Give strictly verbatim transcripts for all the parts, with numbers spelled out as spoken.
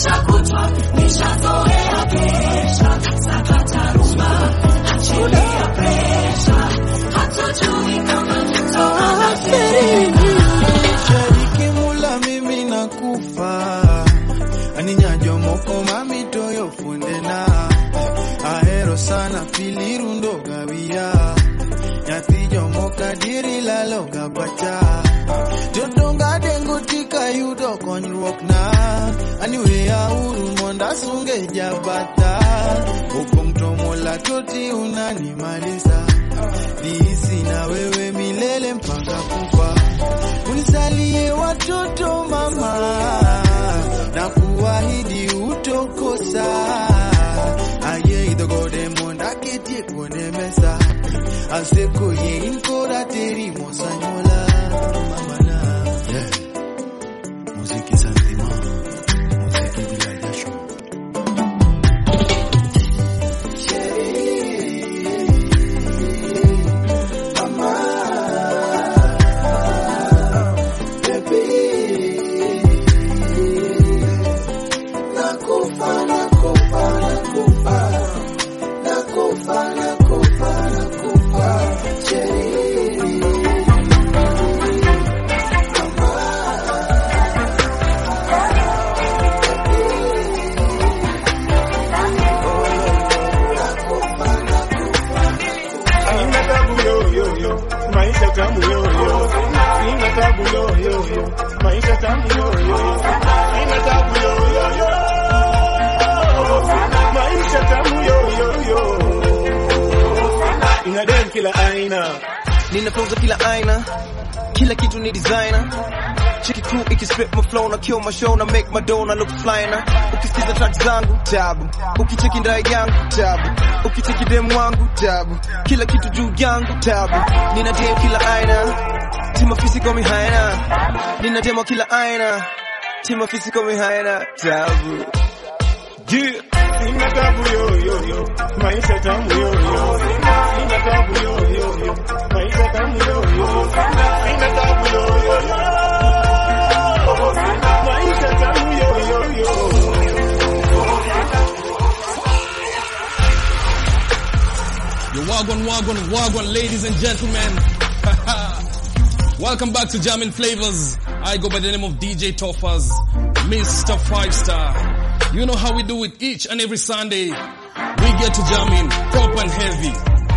kesha kutwa nishazoea kesha sakata rumba achilia presha hatujui kama tutaona tena shariki mula mimi nakufa aninyajo moko mami toyo fundena ahero sana filirundo gawia nyatijo moka diri lalo gabacha jotonga dengo tika yudo konyruok na aniwe ya uru monda sunge jabata upong tomola toti unanimaliza nisi na wewe milele mpaka kufa unisalie watoto mama na kuahidi utokosa aye idogode monda kiti kone mesa aseko ye inkora teri mosanyola mama na yeah muziki santima muziki bila jasho mama baby nakufa nakufa nakufa nakufa nakufa nakufa maisha tamu yo yo sina tabu yo yo yo maisha tamu yo yo sina tabu yo yo yo maisha tamu yo yo yo ina dem kila aina ninafunza kila aina kila kitu ni designer Check it through, iki strip my flow, na kill my show, na make my dough, na look fly na ukisikiza track zangu, tabu ukicheki ndai yangu, tabu ukicheki demu wangu, tabu kila kitu juu yangu, tabu nina dem kila aina tima physical mi haina nina demo kila aina tima physical mi haina, tabu yeah. Sina tabu yo yo yo maisha tamu yo yo sina tabu yo yo yo maisha tamu yo yo sina tabu yo yo yo maisha tamu yo yo yo Yo wagwan wagwan wagwan ladies and gentlemen. Welcome back to Jamming Flavors. I go by the name of D J Toffers, Mister Five Star. You know how we do it each and every Sunday. We get to jam in proper and heavy.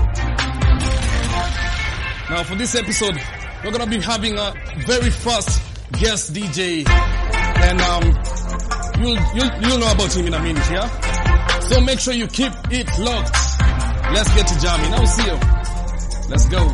Now for this episode, we're gonna be having a very fast guest D J, and um, you'll you'll you'll know about him in a minute, yeah. So make sure you keep it locked. Let's get to jamming. I'll see you. Let's go.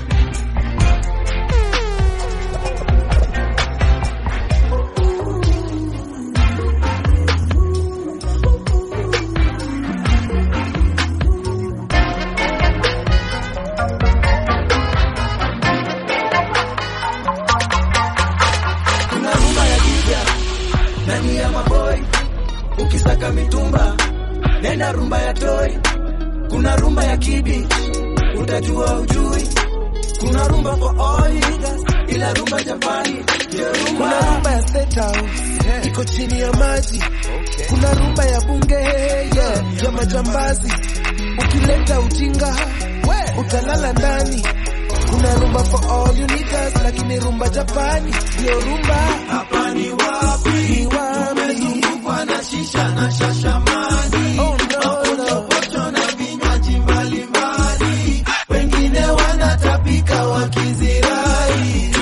Ukisaka mitumba nenda rumba ya toy, kuna rumba ya kibi utajua ujui, kuna rumba for all niggas ila rumba Japani, kuna rumba ya State House yeah. Iko chini ya maji okay. Kuna rumba ya bunge yeah. Ya majambazi ukileta ujinga utalala ndani, kuna rumba for all you niggas lakini rumba Japani ndio rumba hapa ni wapi ni wapi na shisha na shashamani oh no no pocho na vinywaji mbalimbali wengine wanatapika wakizirai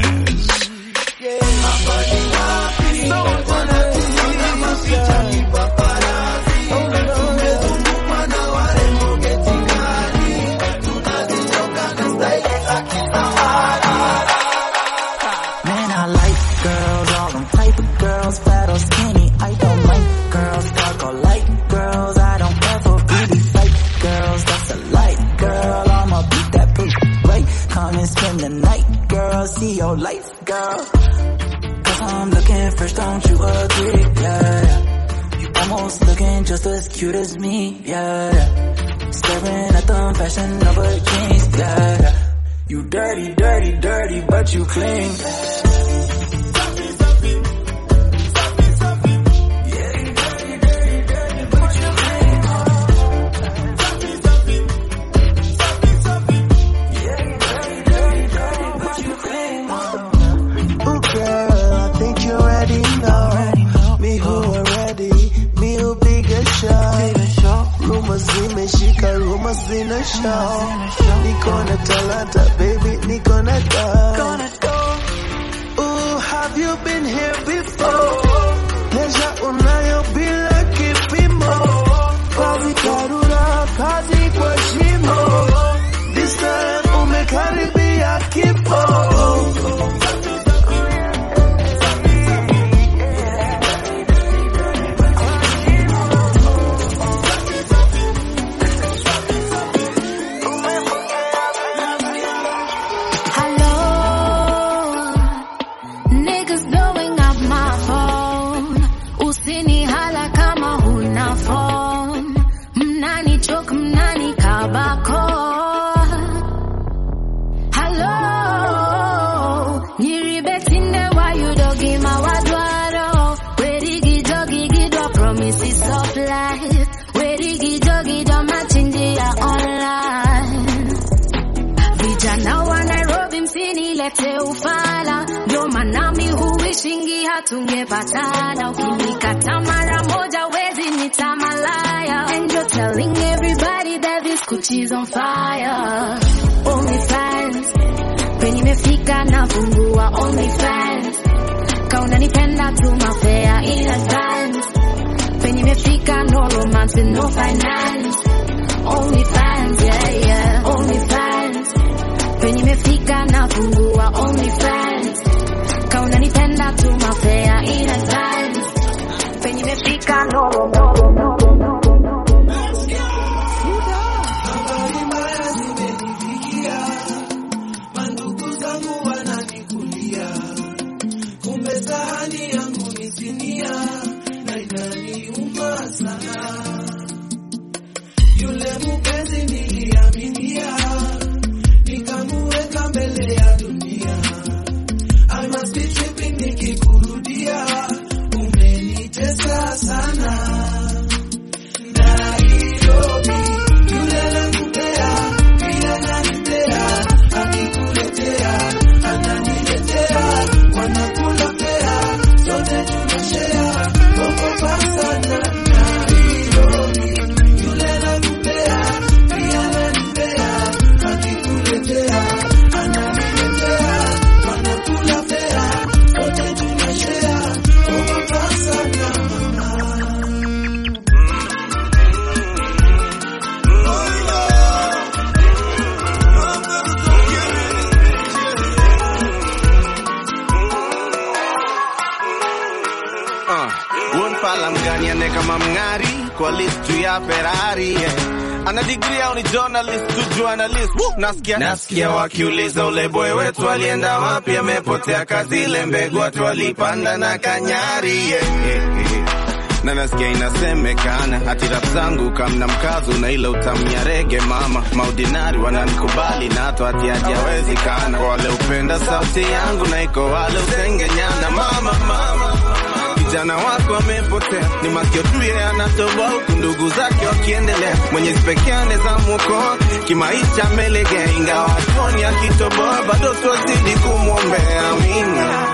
hapa ni wapi so wanatumia mapicha kipaparazi tumezungukwa na warembo getingani tunazichoka na style za kisahara. Man, I like girls, all them type of girls, fat or skinny. I don't like girls, dark or light girls. I don't ever really fight girls. That's a light girl. I'ma beat that poop right. Come and spend the night, girl. See your life, girl. Cause I'm looking fresh, don't you agree? Yeah. You almost looking just as cute as me. Yeah. Staring at them fashion Nova jeans. Yeah. You dirty, dirty, dirty, but you clean. Yeah. in a show. Niko na talanta, baby, niko na dough. Ooh, have you been here before? Pleasure unayo bila kipimo. Kazi karura, kazi kwa shimo. This time umekaribia kifo. Tungepatana ukinikata mara moja wezi nitamalaya. And you're telling everybody that this Gucci's on fire. Only fans when nimefika na fungua only fans. Kauna nipenda tu mafea in advance. When nimefika no romance and no finance. Only fans, yeah yeah. Only fans when nimefika na fungua only fans. Kauna nipenda tu mafea in advance. When you mefika no no no no no. Mandugu zangu wananikulia. Kumbe sahani yangu ni sinia. Na inaniuma sana. Yule mpenzi niliaminia. Nikamuweka mbele ya dunia. I must be tripping nikikurudia. Umenitesa sana. Nairobi, yule nakupea, pia nanipea. Akikuletea, ananiletea. Wanakula pea, sote tunashare. Ogopa sana. Nairobi, yule nakupea, pia nanipea. Akikuletea, ananiletea. Wanakula pea, sote tunashare. Ogopa sana. Unfala mgani ane kama mngari kwa listu ya Ferrari, yeah. Ana degree au ni journalist tu journalist. Nasikia nasikia wakiuliza ule boy wetu alienda wapi, amepotea kazi ile mbegu watu walipanda na kanyari, yeah, yeah, yeah. Na nasikia inasemekana hati rap zangu kamna mkazo na ile utamnya rege mama. Maudinari wananikubali na hata hati hajawezi kana. Wale upenda sauti yangu na iko wale usengenyana mama mama. Kijana wako amepotea, ni masikio tu yeye anatoboa huku ndugu zake wakiendelea. Mwenyezi pekee anaweza muokoa, kimaisha amelegea ingawa hatuoni akitoboa, bado twazidi kumwombea. Amina.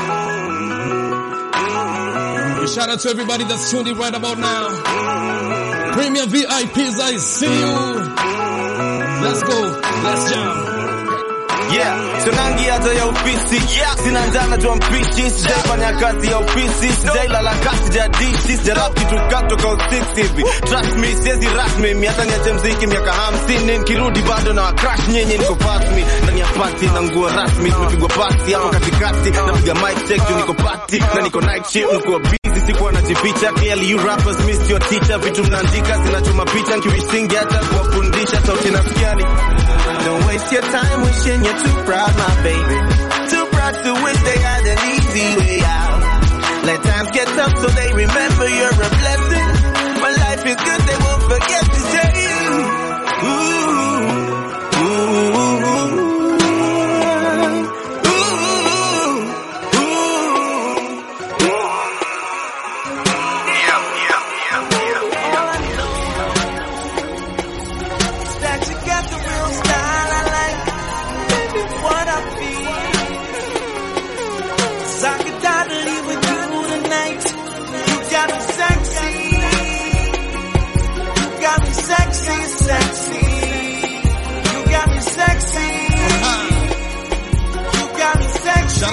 Shout out to everybody that's tuned in right about now. Premier V I Ps, I see you. Let's go, let's jam. Yeah, sonangi hata ya ofisi, yeah. Sina njana jua mpishi, sijaifanya kazi ya ofisi. Sijailala kasi, sijadishi, sijarap kitu katoka usiksi hivi. Trust me, siezi rasmi, miata niache mziki miaka hamsini. Nikirudi bado na crash nyenye niko fast me. Ndani ya party na nguo rasmi, tumepigwa pasi hapo katikati. Napiga mic check juu niko party, na niko night shift, niko busy, sikuwa najificha. Clearly you rappers missed your teacher. Vitu mnaandika, zinachoma picha, nkiwishingi hata kuwafundisha. Sauti nasikiani. Don't waste your time wishing you're too proud, my baby. Too proud to wish they had an easy way out. Let times get tough so they remember you're a blessing. When life is good, they won't forget to say you. Ooh, ooh, ooh, ooh. Sexy, sexy.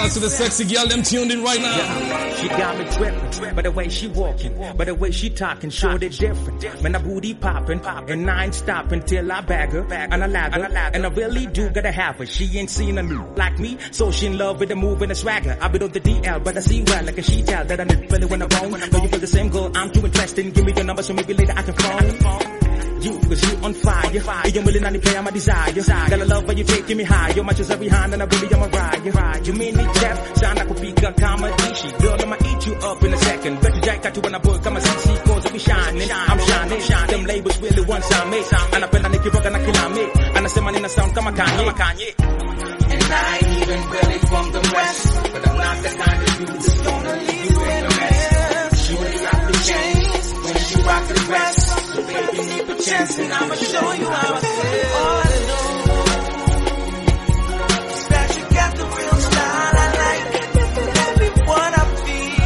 out to the sexy girl, them tuned in right now. Yeah, she got me tripping, by the way she walking, by the way she talking, showed it different. Man, I booty popping, and I ain't stopping till I bag her, and I lag her, and I really do gotta have her. She ain't seen a new like me, so she in love with the move and the swagger. I been on the D L, but I see well like a she tell that I need really when I'm wrong. Know you feel the same girl, I'm too interesting. Give me your number so maybe later I can phone. You, cause you on fire. And you're willing to play on my desire. Gotta love when you taking me high. Your match is every hand and I really am a ride. You mean it, Jeff? Sound like a pika comedy. She girl, I'ma eat you up in a second. Bet you jack got you when I book. I'm a C C cause we shining. I'm shining. Them labels really want some me. And I feel like you rock and I kill on me. And I say man in the sound come a Kanye. And I ain't even really from the West, but I'm not the kind of dude that's gonna leave you in a mess. She really rock the chains when she rock the rest. So baby, need a chance and I'ma show you how I feel. All I know is that you got the real style I like. Let me what I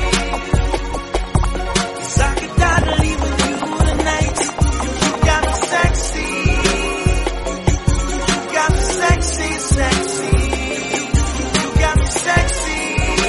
feel. Cause I could die to leave with you tonight. You got me sexy. You got me sexy, sexy. You got me sexy.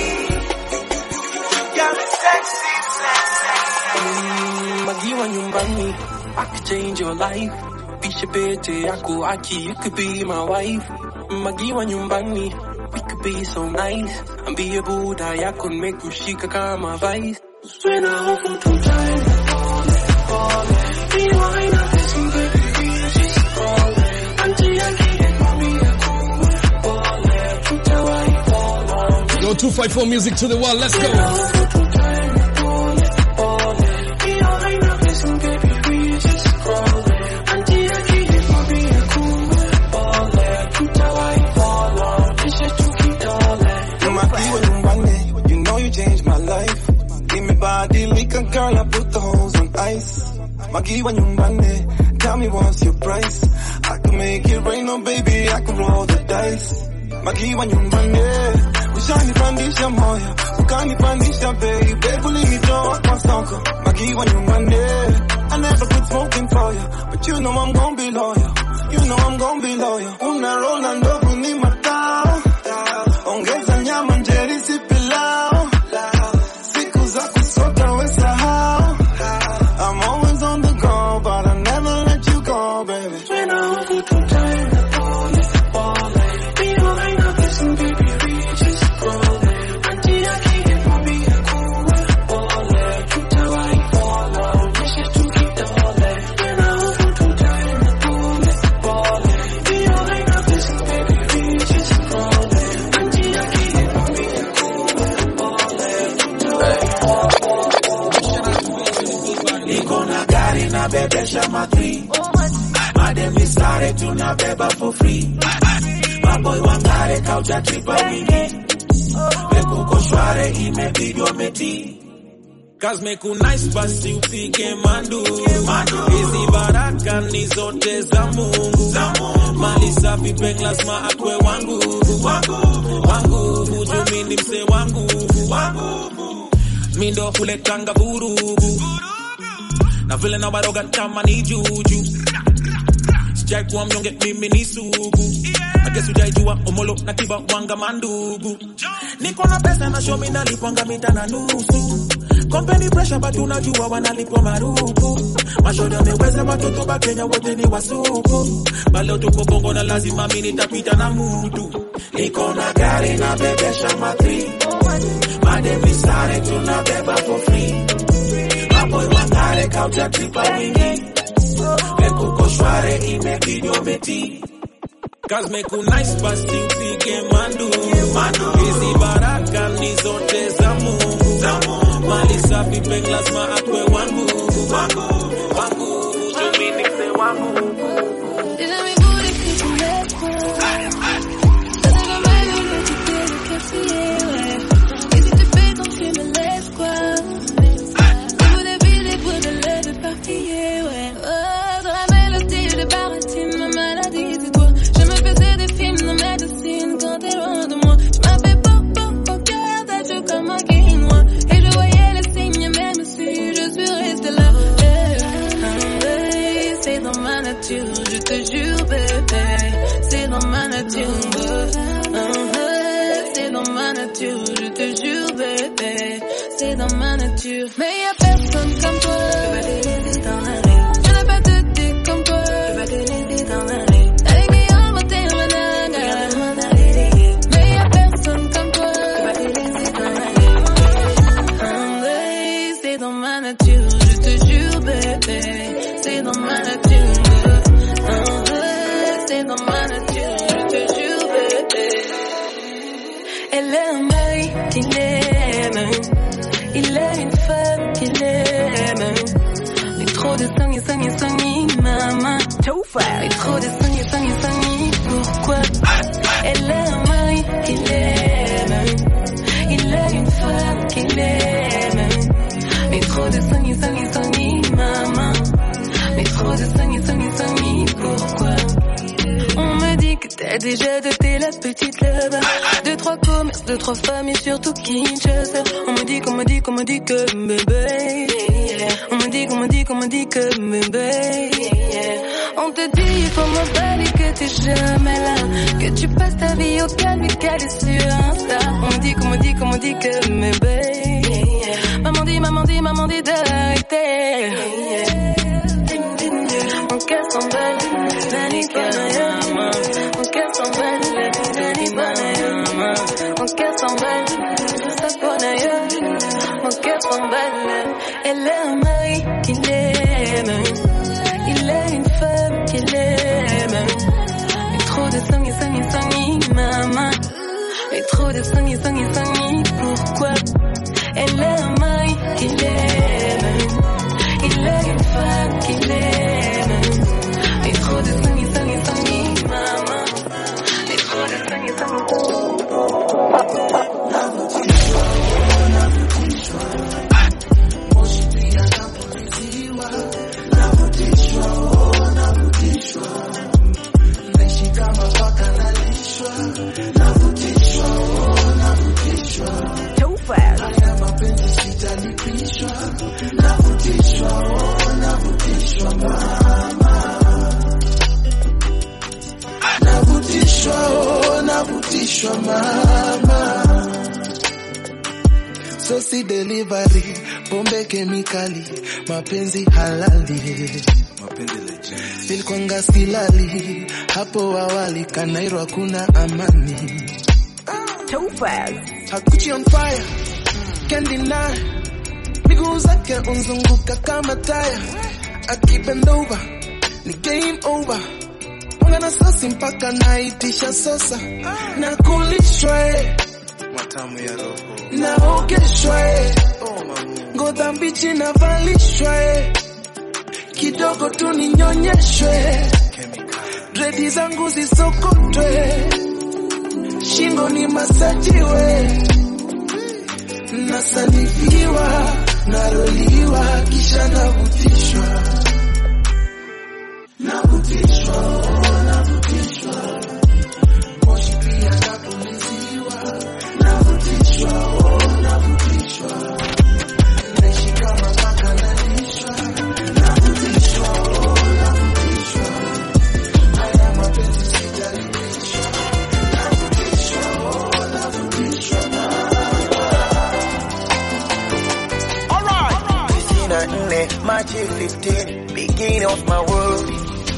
You got me sexy, sexy. Magiwa nyumbani, I could change your life. Bisha pete yako aki, you could be my wife. Magiwa nyumbani, we could be so nice. And be a Buddha yako make kushika kama vice. When I hold too tight, fall it, fall it. Be wine up this and baby, we just call it. Auntie I can't mommy I cool, fall it. Tuta wai fall on. Yo, two five four music to the wall, let's go. Girl, I put the holes on ice. Magiwa nyumbani, tell me what's your price. I can make it rain, no baby, I can roll the dice. Magiwa nyumbani, ushanipandisha moyo, ukanipandisha baby, ulinitoa kwa soko. Magiwa nyumbani, I never quit smoking for you, but you know I'm gon' be loyal. You know I'm gon' be loyal. Una rola ndogo ni matao, ongeza nyama njeri si pilau. Siku za kusota wesahau. I'm always on the go, but I never let you go, baby. When I hold you too tight, I fall it, fall it. Be behind a person, baby, we just roll it. Auntie, I can't mommy, I cool, fall it. You tell I fall out, wish it to keep the fall it. When I hold you too tight, I fall it, fall it. Be behind a person, baby, we just roll it. Auntie, I can't mommy, I cool, fall it. You tell I fall out. Niko na gari na bebesha matri. Mademi sare tunabeba for free. Maboy wangare kauja tripa wingi. Mekuko shware imebidi wameti. Cause meku nice basi upike mandu. Hizi baraka ni zote za Mungu. Mali safi peng lazima akwe wangu. Wangu hujumini mse wangu. Mindo kuletanga vurugu. Na vile na waroga kama ni juju. Sijai kuwa mnyonge mimi ni sugu. I guess ujaijua omolo na kiba wanga mandugu. Niko na pesa na show mi nalipwanga mita na nusu. Company pressure but unajua wanalipwa marupu. Mashoda wameweza watoto ba Kenya wote ni wasuku. Baleo tuko Bongo na lazima mimi nitapita na mutu. Niko na gari na bebesha matri. Mademi sare tunabeba for free. Maboy wangare kauja tripa wingi. Mekuko shware imebidi wameti. Cause meku nice basi upike mandu. Hizi baraka ni zote za Mungu. Mali safi peng lazima akwe wangu. Wangu hujumini mse wangu. Et je voyais les signes, même si je suis restée là. Yeah. dans ma nature. Mais y'a personne comme toi. Je vais te laisser t'en aller. Je n'ai pas de dick comme toi. Je vais te laisser t'en aller. Avec mes hommes, t'es un manana. Mais y'a personne comme toi. Je vais te laisser t'en aller. André, c'est dans ma nature. Je te jure, bébé. C'est dans ma nature. André, c'est dans ma nature. Je te jure, bébé. Elle est un mari qui l'aime. Il est une femme qui l'aime. Mais trop de sang et sang et sang et maman. Mais trop de sang et sang et sang et pourquoi? Elle est un mari qui l'aime. Il est une femme qui l'aime. Mais trop de sang et sang et sang et maman. Mais trop de sang et sang et sang et pourquoi? On me dit que t'as déjà doté la petite là-bas. Deux, trois commerces, deux, trois femmes et surtout Kinshasa. On me dit qu'on me dit qu'on me dit que bébé. On me dit qu'on me dit qu'on me dit que bébé. On te dit il faut m'emballer que t'es jamais là. Que tu passes ta vie au calme et calé sur Insta. On me dit qu'on me dit qu'on me dit que bébé. Maman dit, maman dit, maman dit d'arrêter. Mon cœur s'emballe, Nani Banayama. Mon cœur s'emballe, Nani Banayama. Mon cœur s'emballe, Saponaya. Mon cœur s'emballe, elle est un mari qui l'aime. Il est une femme qui l'aime. Mais trop de sang et sang et sang et maman. Mais trop de sang et sang et sang et pourquoi? Elle est un mari qui l'aime. Il est une femme qui l'aime. Mais trop de sang et sang et sang et maman. Mais trop de sang et sang et mama. So si delivery, pombe kemikali, mapenzi halali, mapenzi legend. Nilikuanga silali, hapo awali Kanairo hakuna amani. Too fast. Hakuchi on fire, can't deny. Miguu zake unzunguka kama taya. Akibend over, ni game over. Ungana sasi mpaka naitisha sosa. Na kulishwe matamu ya roho. Na ogeshwe ngoda mbichi na valishwe. Kidogo tu ninyonyeshwe. Dredi zangu zisokotwe. Shingo ni masajiwe. Nasanifiwa, naroliwa, kisha navutishwa. Navutishwa, navutishwa. Moshi pia napuliziwa. Navutishwa, navutishwa. Naishi kama paka nalishwa. Navutishwa, navutishwa. Haya mapenzi sijalishwa. Navutishwa, navutishwa. March fifteenth, beginning of my world.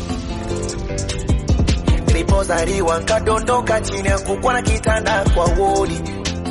Nilipozaliwa nkadondoka chini ya kukua na kitanda kwa wodi.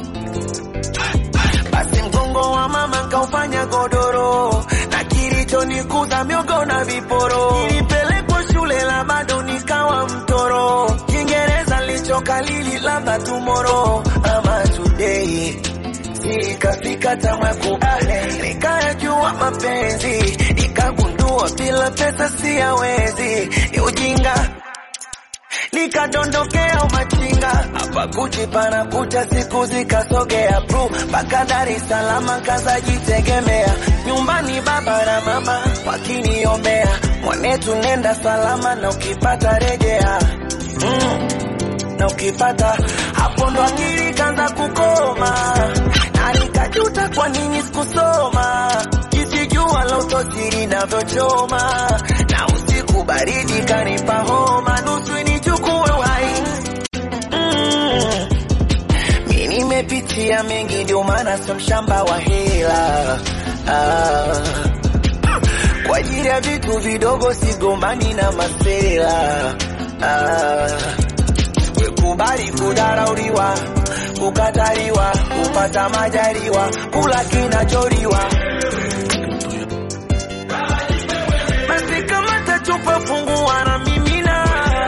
Basi mgongo wa mama nkaufanya godoro. Na kilichonikuza miogo na viporo. Nilipelekwa shule la bado nikawa mtoro. Kiingereza lichokalili labda tomorrow ama today. Nikafika tamaa kubale, nikayajua mapenzi, nikagundua bila pesa siyawezi, ni ujinga. Nikadondokea umachinga, hapa Gucci pana kucha siku zikasogea bro, mpaka Dar es Salaam kaza jitegemea. Nyumbani baba na mama wakiniombea, mwanetu nenda salama na ukipata rejea. Mm. Na ukipata hapo ndo akili kanza kukoma. Na nikajuta kwa nini sikusoma. Jisijua la utosiri na vyochoma. Na usiku baridi kanipa homa. Nusu nichukue uhai. Mm. Mimi nimepitia mengi ndio maana maana sio mshamba wa hela. Ah. Kwa ajili ya vitu vidogo sigombani na masela. Ah. Kubali kudharauliwa, kukataliwa, kupata majaliwa, kula kinacholiwa. Basi kama tachupa fungua na mimina.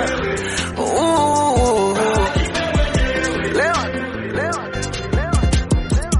Uh, Lewa, lewa, lewa, lewa.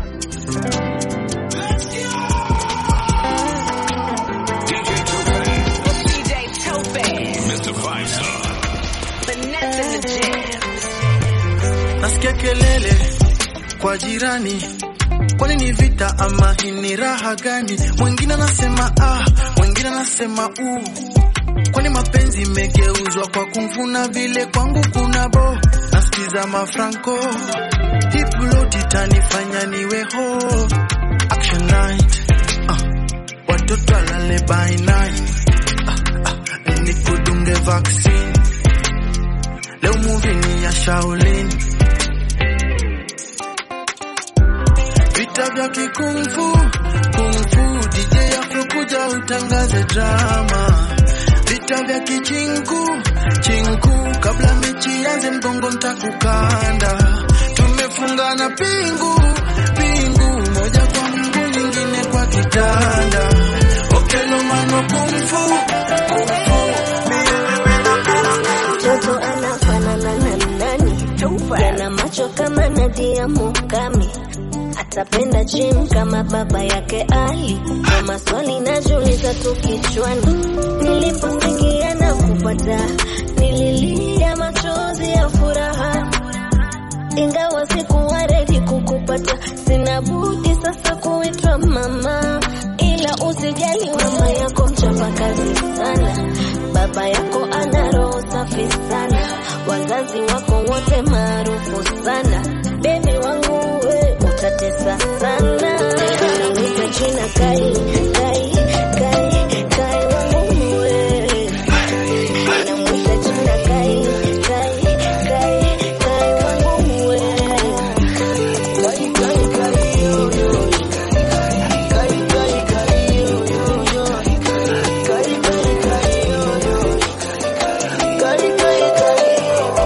D J Topaz, Mister Five Star, Vanessa in the jam. Nasikia kelele kwa jirani, kwani ni vita ama hii ni raha gani? Wengine nasema ah, wengine nasema u. Kwani mapenzi megeuzwa kwa kumfuna vile kwangu kuna bo. Nasikiza mafranco, hip load itanifanya niwe ho. Action night, ah, watoto alale by night, ah, ah, nikudunge vaccine. Leo movie ni ya Shaolin. Vita vya kikungfu, kungfu, D J afrokuja utangaze drama. Vita vya kichinku, chinku, kabla mechi yanze mgongo nitakukanda. Tumefungana pingu, pingu, moja kwa Mungu nyingine kwa kitanda. Okelo mano kungfu, kungfu, mtoto anafanana na nani? Yana macho kama Nadia Mukami, atapenda gym kama baba yake Ali. Kwa maswali najiuliza tu kichwani, niliposikia na kupata, nililia machozi ya furaha. Ingawa sikuwa ready kukupata, sina budi sasa kuitwa mama. Ila usijali, mama yako mchapa kazi sana, baba yako ana roho safi sana, wazazi wako wote maarufu sana. Baby wangu we utatesa sana. Nita jina Kai, Kai, Kai, Kai wangu we. Nita jina Kai, Kai, Kai, Kai wangu we. Kai, Kai, Kai, yo, yo. Kai, Kai, Kai, yo, yo. Kai, Kai, Kai, yo, yo. Kai, Kai, Kai,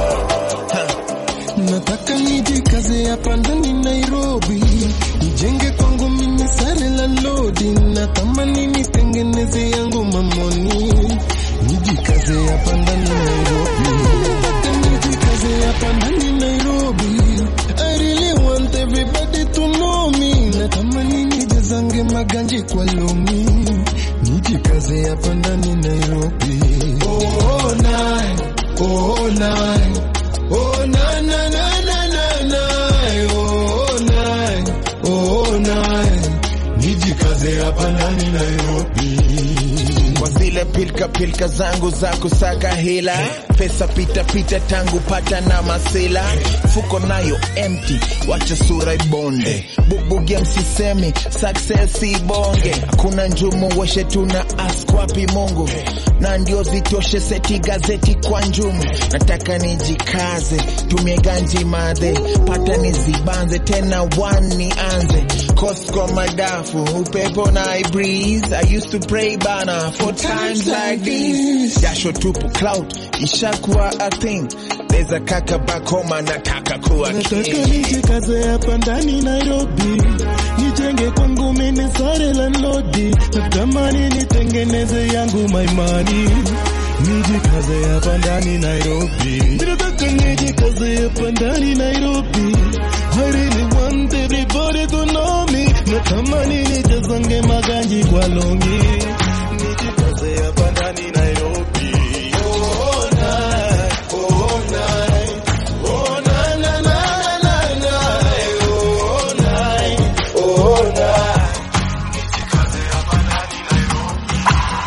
yo. Nataka nijikaze hapa ndani Nairobi, nijenge kwangu mimi sare la lodi. Natamani nitengeneze yangu mamoni, nijikaze hapa ndani Nairobi. Nataka nijikaze hapa ndani Nairobi. I really want everybody to know me. Natamani nijazange maganji kwa lomi, nijikaze hapa ndani Nairobi. Oh, nine, oh, nine, oh, na na na na na na, oh nine, oh nine, nijikaze hapa ndani Nairobi. Kwa zile pilka pilka zangu za kusaka hela, pesa pita pita tangu pata na masela. Fuko nayo empty, wacha sura ibonde. Bubugia msisemi, success ibonge. Hakuna njumu washe tuna ask wapi Mungu. Na ndio zitoshe seti gazeti kwa njumu. Nataka nijikaze, tumie ganji madhe. Pata nizibanze, tena one nianze. Kosko madafu, upepo na I breeze. I used to pray bana for times like this. Jasho tupu cloud, ishakuwa a thing. There's a kaka back home anataka kuwa king. Nataka nijikaze hapa ndani Nairobi, nijenge kwangu mimi sare la lodi. Natamani nitengeneze yangu my money, nijikaze hapa ndani Nairobi. Nataka nijikaze hapa ndani Nairobi. I really want everybody to know me. Natamani nijazange maganji kwa longi, nijikaze hapa ndani Nairobi. Oh, nine, oh, nine, oh, na na na na na, oh, nine, oh, nine, nijikaze hapa ndani Nairobi.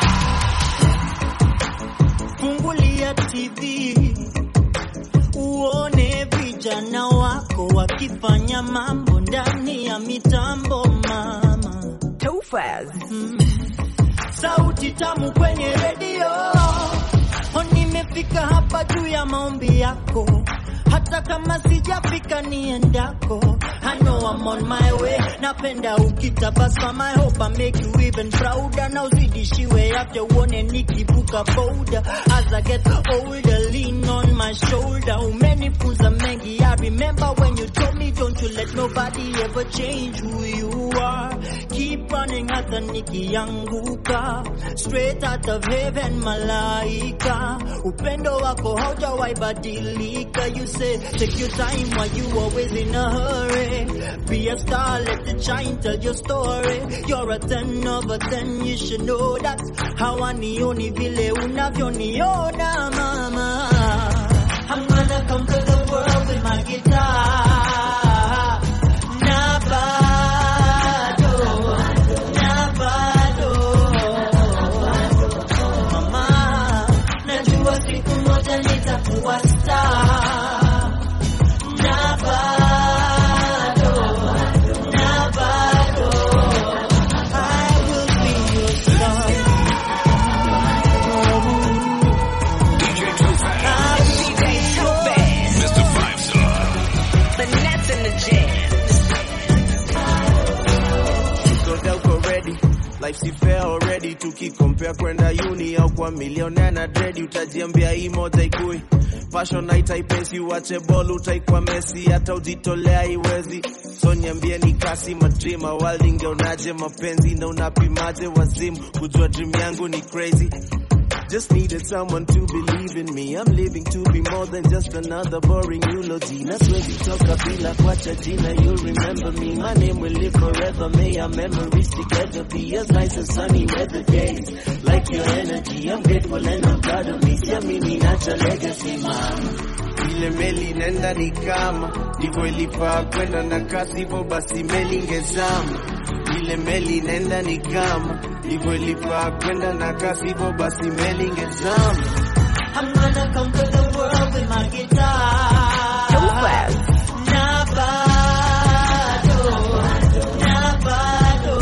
Fungulia T V uone vijana wako wakifanya mambo ndani ya mitambo mama. Topaz. Mm. Sauti tamu kwenye radio, Oh, nimefika hapa juu ya maombi yako, hata kama sijafika niendako. I know I'm on my way. Napenda ukitabasama, I hope I make you even prouder. Now zidishiwe after uone nikivuka boda. As I get older, lean on my shoulder. Umenifunza mengi, I remember when you told me don't you let nobody ever change who you are. Keep running hata nikianguka, straight out of heaven malaika. Upendo wako haujawahi badilika. You say take your time while you always in a hurry. Be a star, let it shine, tell your story. You're a ten over ten, you should know that. Hawanioni vile unavyoniona mama. I'm gonna conquer the world with my guitar. Na bado, na bado. Mama, najua siku moja nitakuwa star. Na bado. Life si fair already, tukikompare kwenda uni au kwa millionaire na dread, utajiambia hii moja ikui. Passion haitaipesi, uache ball utaikuwa Messi, hata ujitolea iwezi. So niambie ni kasi madreama, world ingeonaje mapenzi na unapimaje wazimu, kujua dream yangu ni crazy. Just needed someone to believe in me. I'm living to be more than just another boring eulogy. That's when we talk bila kwacha jina. You'll remember me. My name will live forever. May our memories together be as nice as sunny weather days. Like your energy, I'm grateful and I'm proud of me. Siamini nacha legacy, man. Ile meli nenda ni kama ndivyo ilifaa kwenda na kasi, hivyo basi meli ingezama. Ile meli nenda ni kama ndivyo ilifaa kwenda na kasi, hivyo basi meli ingezama. I'm gonna conquer the world with my guitar. Na bado, na bado.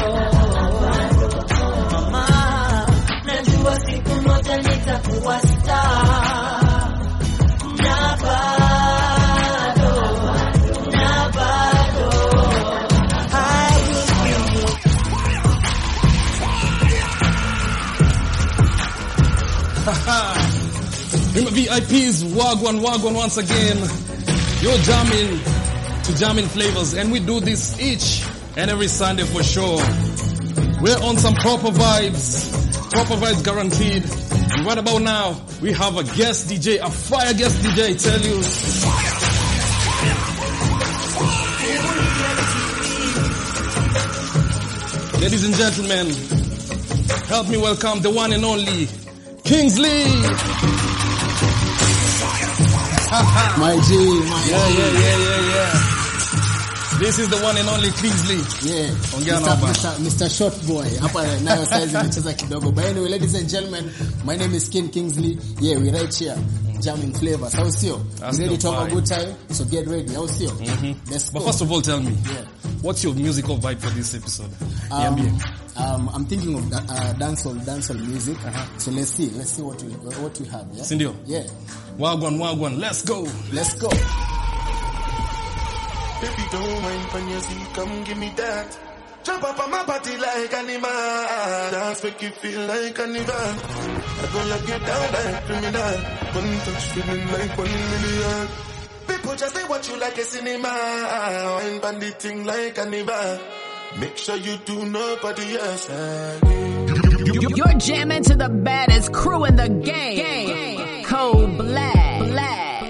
Mama, najua siku moja nitakuwa star. Na bado, na bado. I will be Remember V I Ps, Wagwan, Wagwan once again. You're jamming to Jamming Flavors, and we do this each and every Sunday for sure. We're on some proper vibes, proper vibes guaranteed. And right about now, we have a guest D J, a fire guest D J, I tell you. Ladies and gentlemen, help me welcome the one and only Kingsley. My G, my yeah, yeah, yeah, yeah, yeah. This is the one and only Kingsley. Yeah. Ongea Mister namba. Mister Mister Short Boy. Hapa nayo size imecheza kidogo. But anyway, ladies and gentlemen, my name is King Kingsley. Yeah, we right here. Jamming Flavors. How sio? That's Ready to have fine. a good time? So get ready. How sio? Mm-hmm. Let's go. But first of all, tell me, Yeah. what's your musical vibe for this episode? Um, Niambie. um, I'm thinking of uh, dancehall, dancehall music. Uh-huh. So let's see, let's see what we what we have. Yeah. Sindio? Yeah. Wagwan, Wagwan, let's go. Let's go. Baby, don't mind when you see, come give me that. Jump up on my body like animal. Dance make you feel like carnival. I go lock you down like criminal. One touch feeling like one million. People just say what you like a cinema. Wine bandit thing like carnival. Make sure you do nobody else. You're jamming to the baddest crew in the game. Cold Black. Black.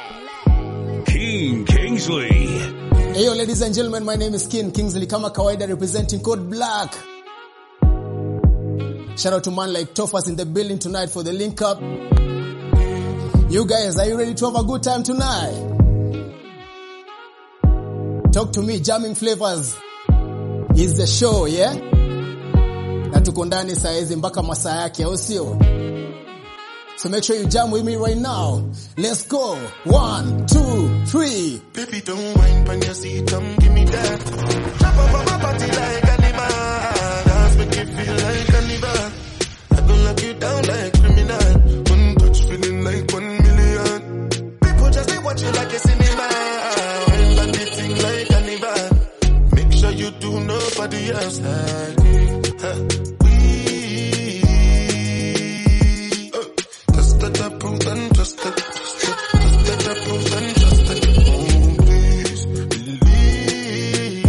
King Kingsley. Hey yo, ladies and gentlemen, my name is King Kingsley kama kawaida, representing Code Black. Shout out to man like Tophas in the building tonight for the link up. You guys, are you ready to have a good time tonight? Talk to me, Jamming Flavors is the show, yeah? Na tuko ndani saa hizi mpaka masaa yake, au sio? So make sure you jam with me right now. Let's go. One, two, three. Baby, don't mind when you see, come give me that. Jump up on my body like animal. Dance make you feel like carnival. I go lock you down like criminal. One you do, nobody else like me. Huh. We uh, trusted, approved and trusted, trusted, trusted, approved and trusted. Oh, please believe.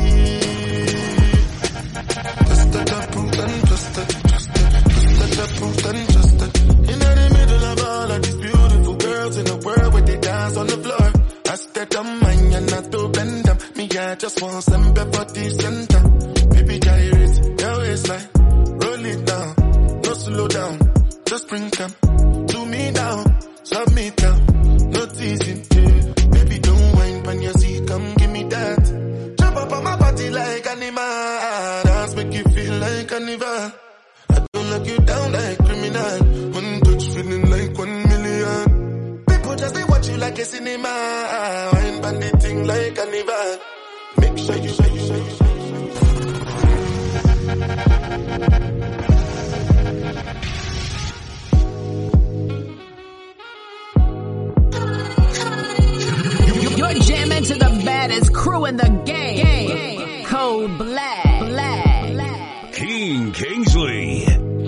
Trusted, approved and trusted, trusted, trusted, approved and trusted. In the middle of all of these beautiful girls in the world where they dance on the floor, I stayed on mine and not to bend them. Me, I just want some body center. Baby, gyrate, your waistline, roll it down, no slow down, just bring them to me down, submit down, no teasing, yeah. Baby, don't whine when you see, come give me that. Jump up on my body like animal, dance make you feel like carnival. I don't lock you down like criminal, one touch feeling like one million. People just they watch you like a cinema, wine bandit like carnival. Make sure you, sure you, sure you, sure you. You're jamming to the baddest crew in the game. Code Black. Black. King Kingsley.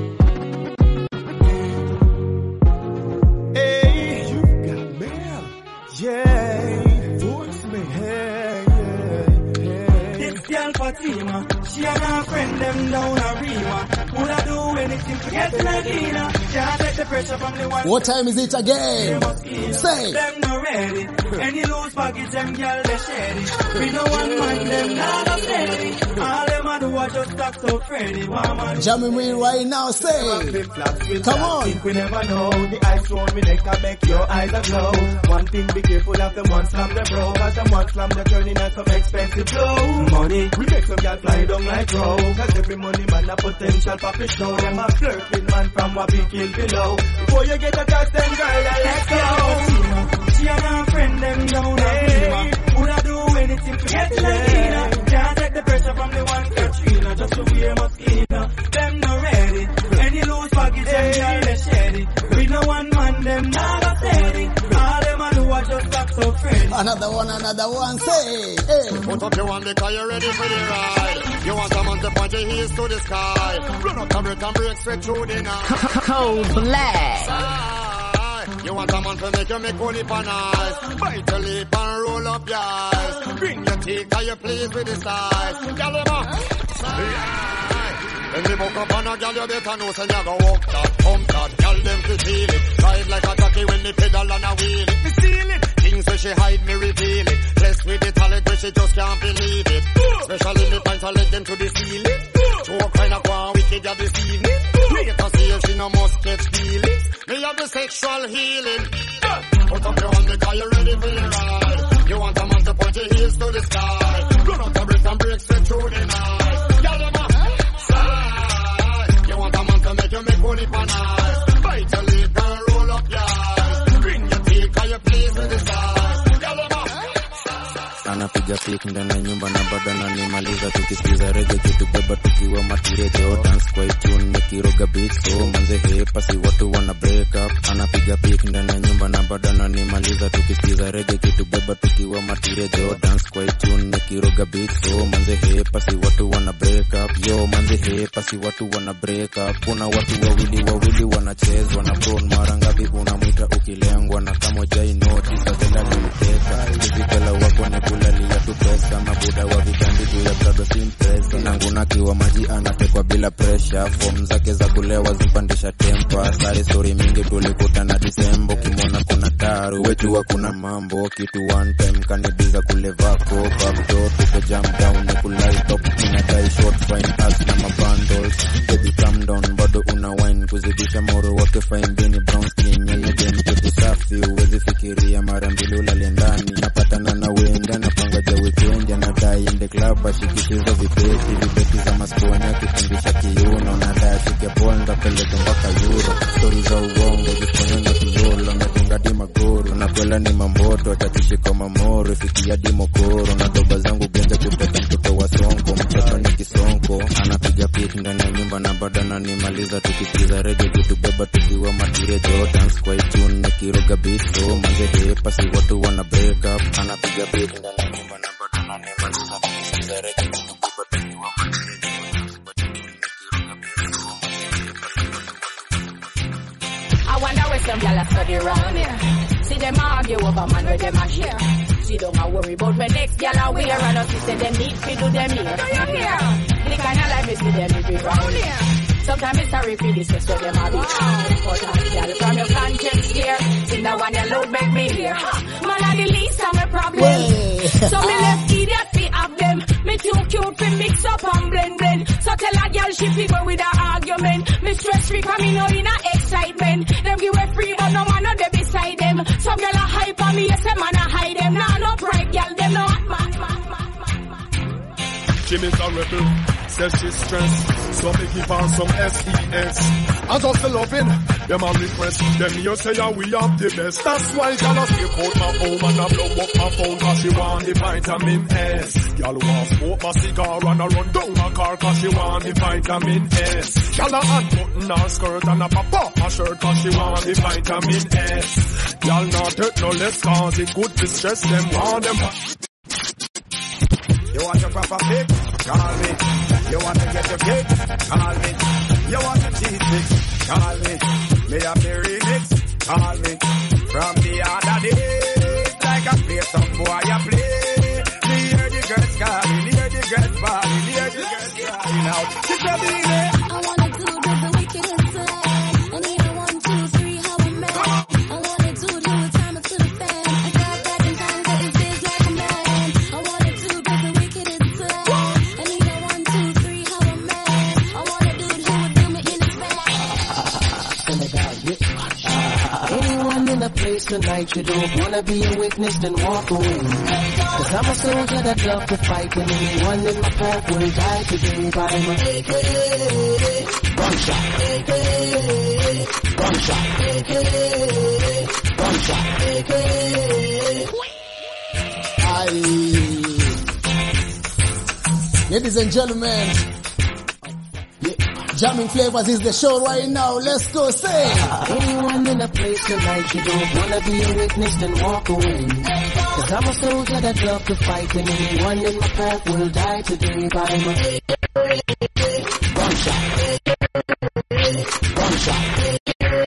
Hey, you got mail. Yeah, force me. Hey, yeah, yeah. This girl Fatima, she and her friend them down a Rima. Would I do anything to get in a dinner? Can't take the pressure from the one. What time is it again? Say. Them not ready. Any loose package, them girl they shady. We no one man, them not a steady. All them a do a just talk so Freddy. Jamming me right now, say. Come on. We never know. The ice on me neck can make your eyes aglow. One thing, be careful of them one slam the bro. Cause them one slam the turning out some expensive blow. Money, we make some girl fly down like crow. Cause every money man a potential papi show. Them a flirt with man from what we kill below. Before you get a touch, them girl they let go. She and her friend them down a Rima. Would I do anything to get in a dinner? Can't take the pressure from the one Katrina. Just to wear mosquito. Them not ready. Any loose package, them girl they shady. We no one man, them not a steady. All them a do a just talk so friendly. Another one, another one, say. Hey. Put up your one because you're ready for the ride. You want someone to point your heels to the sky. Run up and break and break straight through the night. Code Black. You want someone to make you make holy pan eyes. Bite your lip and roll up your eyes. Bring your teeth and you pleased with the size. Galima. When we buck up on a gal, you better know, so you go walk that, pump that. Gal them to feel it. Ride like a jockey when me pedal and a wheel it. Me seal it. Things where she hide, me reveal it. Blessed with the talent where she just can't believe it. Especially me point her leg them to the ceiling. Show kind of one wicked ya this evening. Later see if she no must catch feelings. Me have the sexual healing. Put up your hand because you're ready for your ride. You want a man to point your heels to the sky. Run out the break and break straight through the night. Gal them a side. You want a man to make you make holy pan eyes. Bite your lip and roll up your eyes. Bring your teeth cause you pleased with the size. Gal them a anapiga click ndani ya nyumba na bado ananimaliza tukisikiza rege kitubeba tukiwa matirejo dance kwa tune nikiroga beat so manze hepa si watu wana break up. Anapiga click ndani ya nyumba na bado ananimaliza tukisikiza rege kitubeba tukiwa matirejo dance kwa tune nikiroga beat so manze hepa si watu wana break up. Yo manze hepa si watu wana break up. Kuna watu wawili wawili wanachezwa na brown mara ngapi unamwita ukilengwa na kama jai notice azela limteka kizikala wako ni kulalia tu pesa mabuda wa vitambi juu ya brado simpresa nanguna kiwa maji anatekwa bila pressure form zake za kulewa zimpandisha tempa sari story mingi tulikutana Disembo kimona kuna taru wetu wa kuna mambo kitu one time kanibiza kule vako backdoor tuko jam down ni kulai top inadai short fine ass na mabundles baby calm down bado una wine kuzidisha moro wake fine bini brown skin yenye game kitu safi uwezi fikiria mara mbili ulale ndani napatana na wenga napanga ja weekend anadai in the club ashikishiza vipeti vipeti za maskonya kifundisha kiuno nadai ashike bonga peleka mpaka euro story za uongo jifanya na kizolo natunga di magoro nakwela ni mamboto atatishi kwa mamoro fikia di mokoro na doba zangu genza kupeta mtoto wa sonko mtoto ni kisonko anapiga pit ndani ya nyumba na bado ananimaliza tukisikiza rege kitubeba tukiwa matirejo dance kwa tune nikiroga beat so manze hepa si watu wana break up. Anapiga pit ndani ya nyumba na bado ananimaliza tukisikiza rege kitubeba tukiwa some gyal a study round here. See them argue over man where them a share. See don't a worry about when next gyal a wear. And us say them need to do them here. Do you hear? The kind of life we see them living round here. Sometimes it's sorry for this, so them a be but gyal from your conscience here. See now one you load make me hear. Man a the least of my problem. So me left idiot fi have them. Me too cute fi mix up and blend blend. So tell a girl she fi go with a argument. Me stress free cause me know in a excitement. Them give away free but no man not there beside them. Some girl a hype on me, yes a man a hide them. Nah no pride girl, them no hot man man man man man. Jimmy's a rebel, says she's stressed, so me give her some S E S. I just the loving, them a request, them you say yeah, we have the best. That's why y'all a skip out my home and I blow up my phone cause she want the vitamin S. Y'all want smoke my cigar and I run down my car cause she want the vitamin S. Y'all a unbutton her skirt and a pop up my shirt cause she want the vitamin S. Y'all not hurt no less cause it could distress them, want them. You want a proper pick? Call me. You want to get your kick? Call me. You want a cheese fix? Call me. Me have the remix? Call me. From the other day, like I play some boy I play. Me hear the girls calling, hear the girls balling, hear the girls crying out. She said, baby, I wanna do the wicked and slide. I need a one, two, three, how I'm mad. I wanna do do a time to the fan. I got back in time, getting biz like a man. I wanna do the wicked and slide. I need a one, two, three, how I'm mad. I wanna do who would do me in his bag. Anyone in the place tonight, you don't wanna be a witness, then walk away. Cause I'm a soldier that love to fight, and anyone in my path will die today by my A K A gunshot, A K A gunshot, A K A gunshot, A K A. Aye. Ladies and gentlemen, Jamming Flavors is the show right now. Let's go say. Anyone in the place tonight, you don't wanna be a witness, then walk away. Cause I'm a soldier that love to fight, and anyone in my path will die today by my gunshot, gunshot,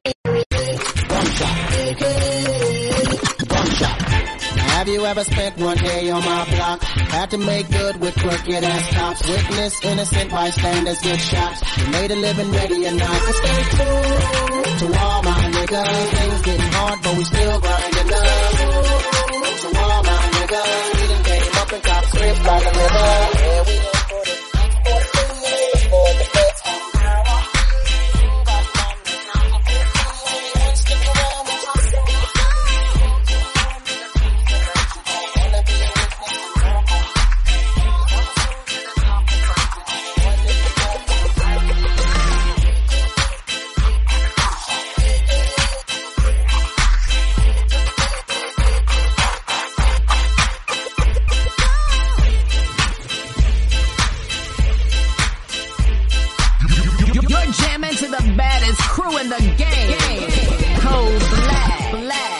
gunshot, gunshot. Have you ever spent one day on my block? Had to make good with crooked ass cops. Witness innocent bystanders get shot. You made a living ready and not to stay true to all my niggas. Things getting hard, but we still grinding up. To all my niggas, we done came up and got scripts by the river. Yeah, we done put it for the best. To the baddest crew in the game. Cold Black. Black.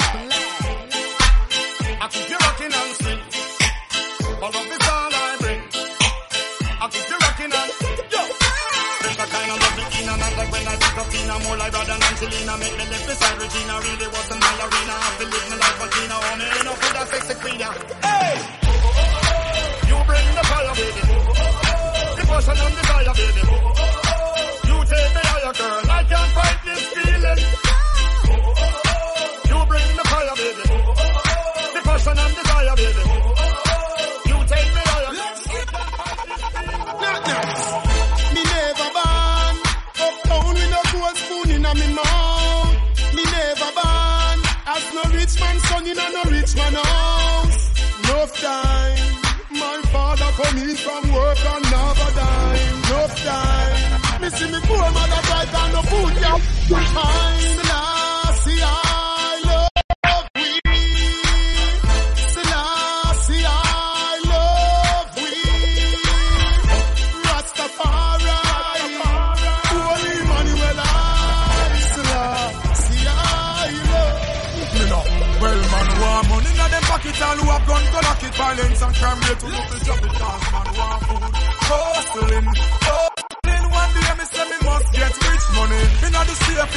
I keep you rocking and swing. All of this all I bring. I keep you rocking and yo. There's a kind of love in and out like when I pick up in a more like brother and Angelina. Make me left beside Regina. Really wasn't my arena. I have to live my life on Tina. On me enough for that sexy queen. Hey! You bring the fire, baby. The passion and desire, baby. Take me higher, girl. I can't fight this feeling. You bring the fire, baby. The passion and desire, baby. You take me higher. Me never born uptown with no gold spoon in me mouth. Me never born as no rich man son in a no rich man house. Enough time, my father come in from work and never die. Enough time. Me see me poor mother bright and no food, yeah. I'm Selassie, I love we. Selassie, I love we. Rastafari, Holy Emmanuel, I Selassie, I love You know, well man, want money in them pocket and who have gun go lock it. Violence and crime rate to look to drop it down. Man want food, hustling, oh. One day me say me must get rich money. Inna the safe investor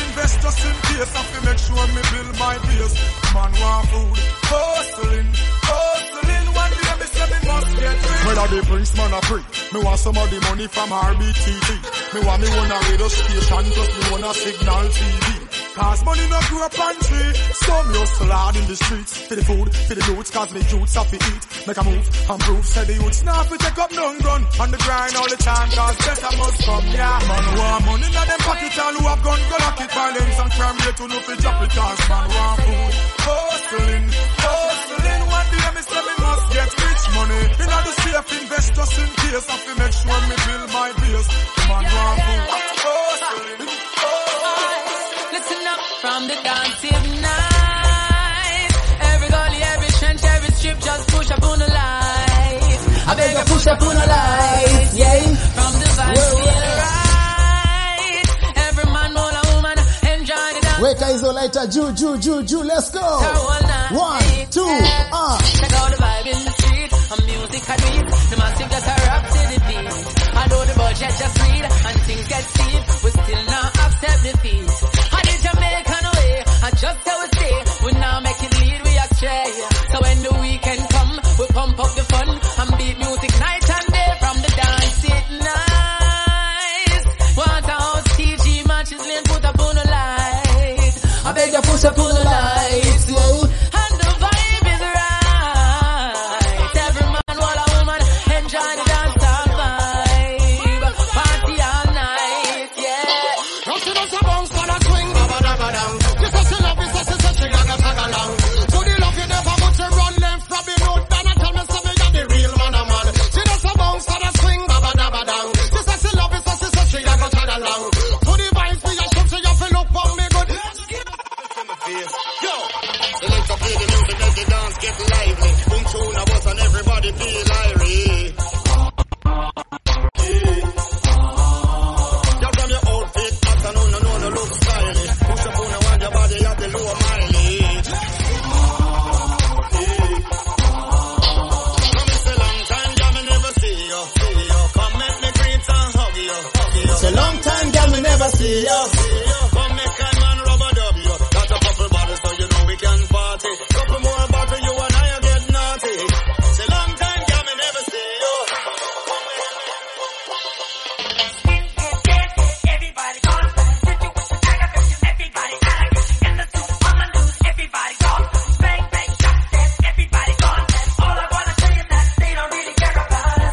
just in case. I feel make sure me build my base. Man want food, hustling, hustling. One day me say me must get rich. Whether the prince man a free, me want some of the money from R B T V. Me want me own a radio station, just me own a signal T V. Cause money no grow up on tree. Some hustle hard in the streets. For the food, for the youths, cause me youths have to eat. Make a move and prove, say the youths now fi take up none gun. On the grind all the time, cause better must come, yeah. Man want money in them pocket, all who have gun go lock it. Violence and crime rate to no fi drop it. Cause man want food, hustling, hustling. One day me say me must get rich money. In the safe invest just in case. I fi make sure me build my base. Man want food, hustling, hustling. Listen up from the dancing night. Every gully, every trench, every strip, just push up on the light. I beg you push up on the light, yeah. From the vibes feel right. Every man, more a woman, enjoy the dance. Weka hizo lighter, Ju, Ju, Ju, Ju, let's go. One, two, ah. Check out the vibe in the street, and music I beat. The massive just a rap to the beat. I know the budget just read, and things get steep. We still not accept defeat. Jamaican way, and just how we stay, we now make it lead, we astray. So when the weekend come, we pump up the fun, and beat music night and day, from the dance it nice. Want a house T G matches, lane put up on the light. I beg you push up on the light, yeah. And the vibe is right. Every man, while a woman, enjoy the dance vibe. Party all night, yeah. Don't see us a bounce for that swing. This is the love, this is the thing I got tag along. So the love you never go to run left, Robin Hood, then I tell me something, you're the real man, a man. See that's a bounce for that swing, baba dabba down. This is the love, this is the thing I got tag along. So the vibes be a shop, so you feel up on me good. Yo, the lights up, play the music, make the dance get lively. Boom tune, I was and everybody feel irie. It's a long time, girl, we never see you. Come make a man rub a dub you. Got a couple bottles so you know we can party. Couple more bottles you and I get naughty. It's a long time, girl, we never see you. Everybody gone. Everybody out. In the soup, I'ma lose. Everybody gone. Bang, bang, shot, dead. Everybody gone. All I wanna say is that they don't really care about us.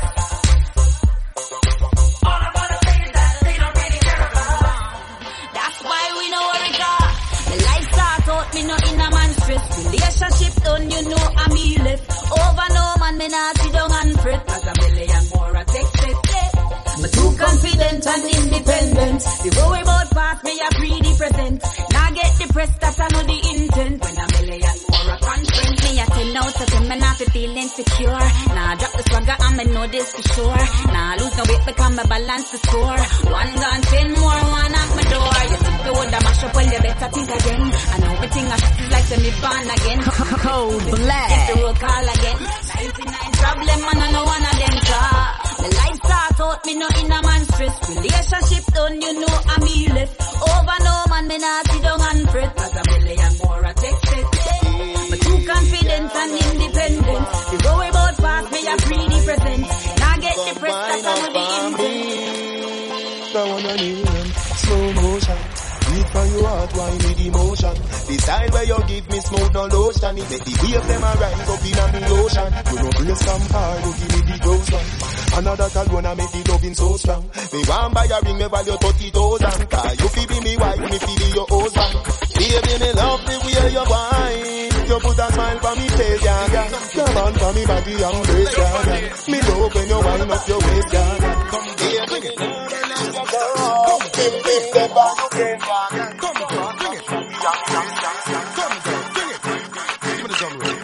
All I wanna say is that they don't really care about us. That's why we know what we got. The life start out, me no in a man stress. Relationship done, you know I'm me left. Over no man, me not sit down and fret. As a million more I take it. Me too confident and independent. The worry about past, me a pre the present. Now get depressed, that's I know the intent. When a million more a conference, me a ten out of ten, me not feel insecure. Now drop the swagger and me know this for sure. Now lose no weight because me balance the score. One gone, ten more, one at my door. You think the would mash up, well you better think again. I know everything I feel like to me born again. Cold black. If the roll call again. ninety-nine problem, man, I know one of them car. The life start out, me no in a man stress. Relationship done, you know I'm me left. Over no man, me not sit down and fret. As a million more I take it. But too confident and independent. The worry about past, me a pre the present. Now get depressed, that's how the intent. I wanna name slow motion. Beat for your heart, why need emotion? The style where you give me smooth no lotion. It make the waves them a rise up in a me ocean. You know brace some hard, you give me the close one. Another call wanna make the loving so strong. Me want buy a ring, me value thirty thousand. Cause you feel be me wife, me feel be your husband. Baby, me love the way you wine. You put a smile for me face, yeah, yeah. Come on for me body and grace, yeah, yeah. Me love when you wind up your waist, yeah, yeah. Come here, bring it. Come, bring it. Come on, bring it. Come on, bring it. Come on, bring it. Give me the drum roll.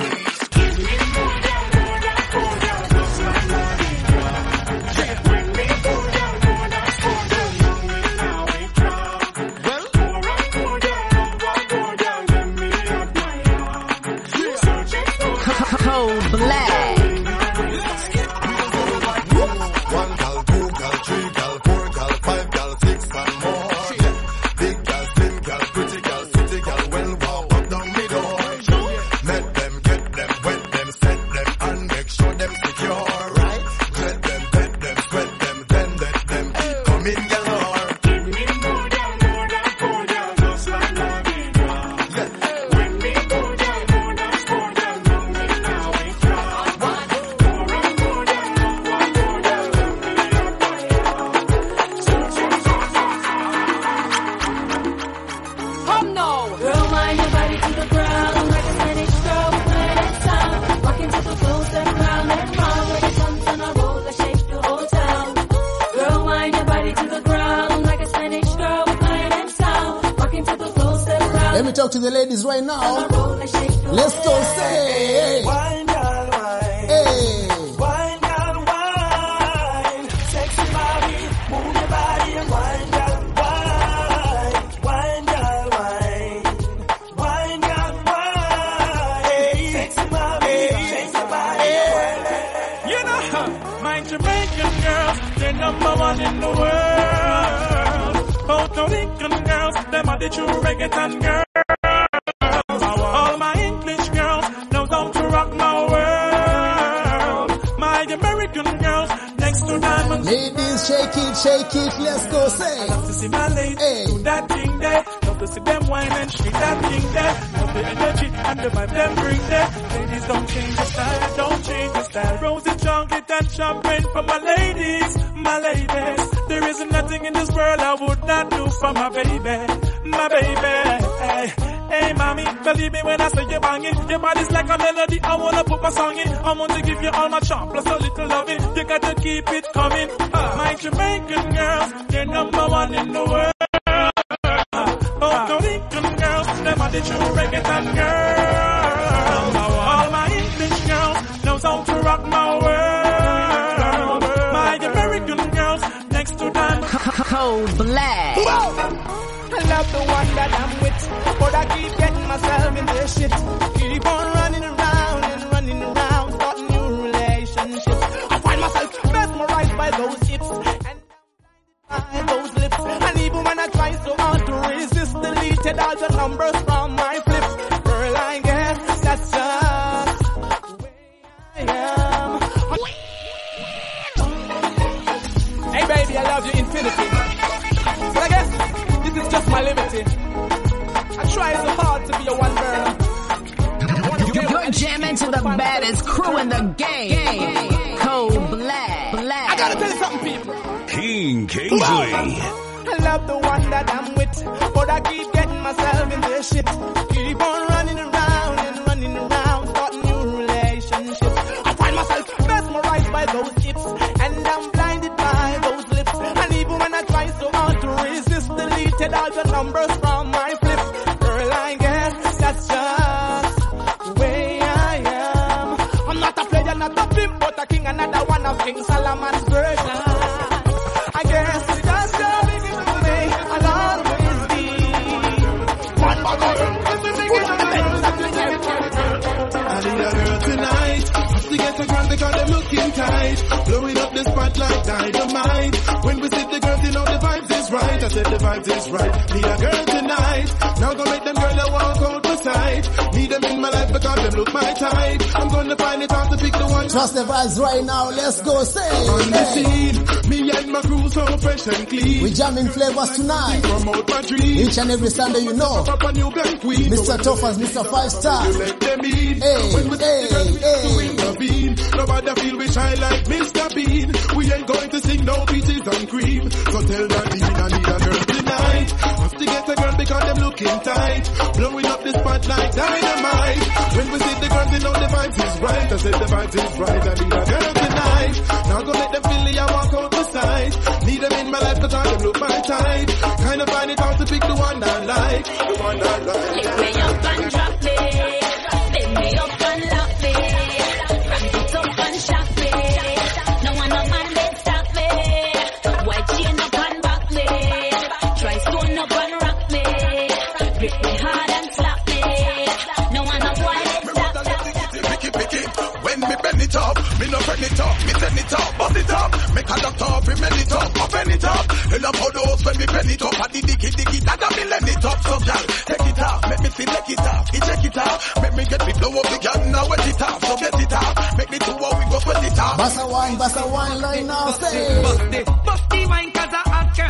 Cold black. One gal, two gal, three gal, four gal, five gal, six and more. mean girl more. Let me talk to the ladies right now. Let's go say, wine girl, wine. Hey. Wine girl, wine. Sexy body, move your body and wine girl, wine. Wine girl, wine. Wine girl, wine. Sexy body, sexy body. You know, my Jamaican girls, they're number one in the world. Puerto Rican girls, them are the true reggaeton girls. All my English girls know how to rock my world. My American girls next to diamonds. Ladies, shake it, shake it, let's go say. I love to see my ladies hey. do that thing there. Love to see them wine and shake that thing there. Love the energy and the vibe them bring there. Ladies, don't change the style, don't change the style. Rosy chocolate and champagne for my ladies, my ladies. There isn't nothing in this world I would not do for my baby, my baby. Hey, hey, mommy, believe me when I say you're banging. Your body's like a melody, I wanna put my song in. I want to give you all my charm, plus a little loving. You gotta keep it coming. Uh, my Jamaican girls, they're number one in the world. Puerto Rican girls, them are the true reggaeton girls. All my English girls knows how to rock my world. My American girls next to them. Cold black. I love the one that I'm with, but I keep getting myself in this shit. Keep on running around and running around, starting new relationships. I find myself mesmerized by those hips and by those lips. And even when I try so hard to resist, deleted all the numbers from my flips. Girl, I guess that's just the way I am. Hey baby, I love you infinity. But I guess this is just my liberty. I try so hard to be a one burner. You're jamming to the baddest crew in the game. Cold black. black. I gotta tell you something, people. King Kingsley. I love the one that I'm with, but I keep getting myself in this shit. Keep on running around and running around, starting new relationships. I find myself mesmerized by those hips, and I'm blinded by those lips. And even when I try so hard to resist, deleted all the numbers from my flips. Girl, I guess that's just the way I am. I'm not a player, not a pimp, but a king, another one of King Solomon's version. I guess it's just the way I'll always be. One more girl, I need a girl tonight. Have to get a girl because they're looking tight. Blowing up the spot like dynamite. When we see the girls, you know the vibes is right. I said the vibes is right. Need a girl tonight. Now go make them girls that walk out the side. Need them in my life because them look my type. I'm gonna find it hard to pick the one. Trust the vibes right now, let's go say. On the scene, me and my crew so fresh and clean. We jamming flavors tonight. Promote my dream. Each and every Sunday, you know. Mister Toffers, Mister Five Star. You let them in. Hey, when we hey, hey, hey. Intervene. Nobody feel we shine like Mister Bean. We ain't going to sing no peaches and cream. So tell that Dean I need a girl tonight. Have to get a girl because them looking tight. Blowing up the spot like dynamite. When we see the girls, you know the vibes is right. I said the vibes is right. I need a girl tonight. Now go make them feel it, I walk out the side. Need them in my life because them look my type. Kind of find it hard to pick the one I like. The one I like. Lift me up and drop me. Bend me up and lock me. Ramp it up and shock me. No one no man can stop me. White chain up and back me. Try stone up and rock me. Grip me hard and slap me. No one no boy can stop me. Picky, picky. When me bend it up, me no bend it up. Me send it up, bust it up. Make a doctor up, me bend it up, up bend it up. Hell up for those when me bend it up. I did diggy diggy, that me lend it up. So girl, take it off, make me feel like it off. He check it off, make me get me blow up the gun. Now wet it off, so get it off. Make me do what we go sweat it off. Bust a wine, bust a wine, line now, say. Bust the, bust the wine, cause I hot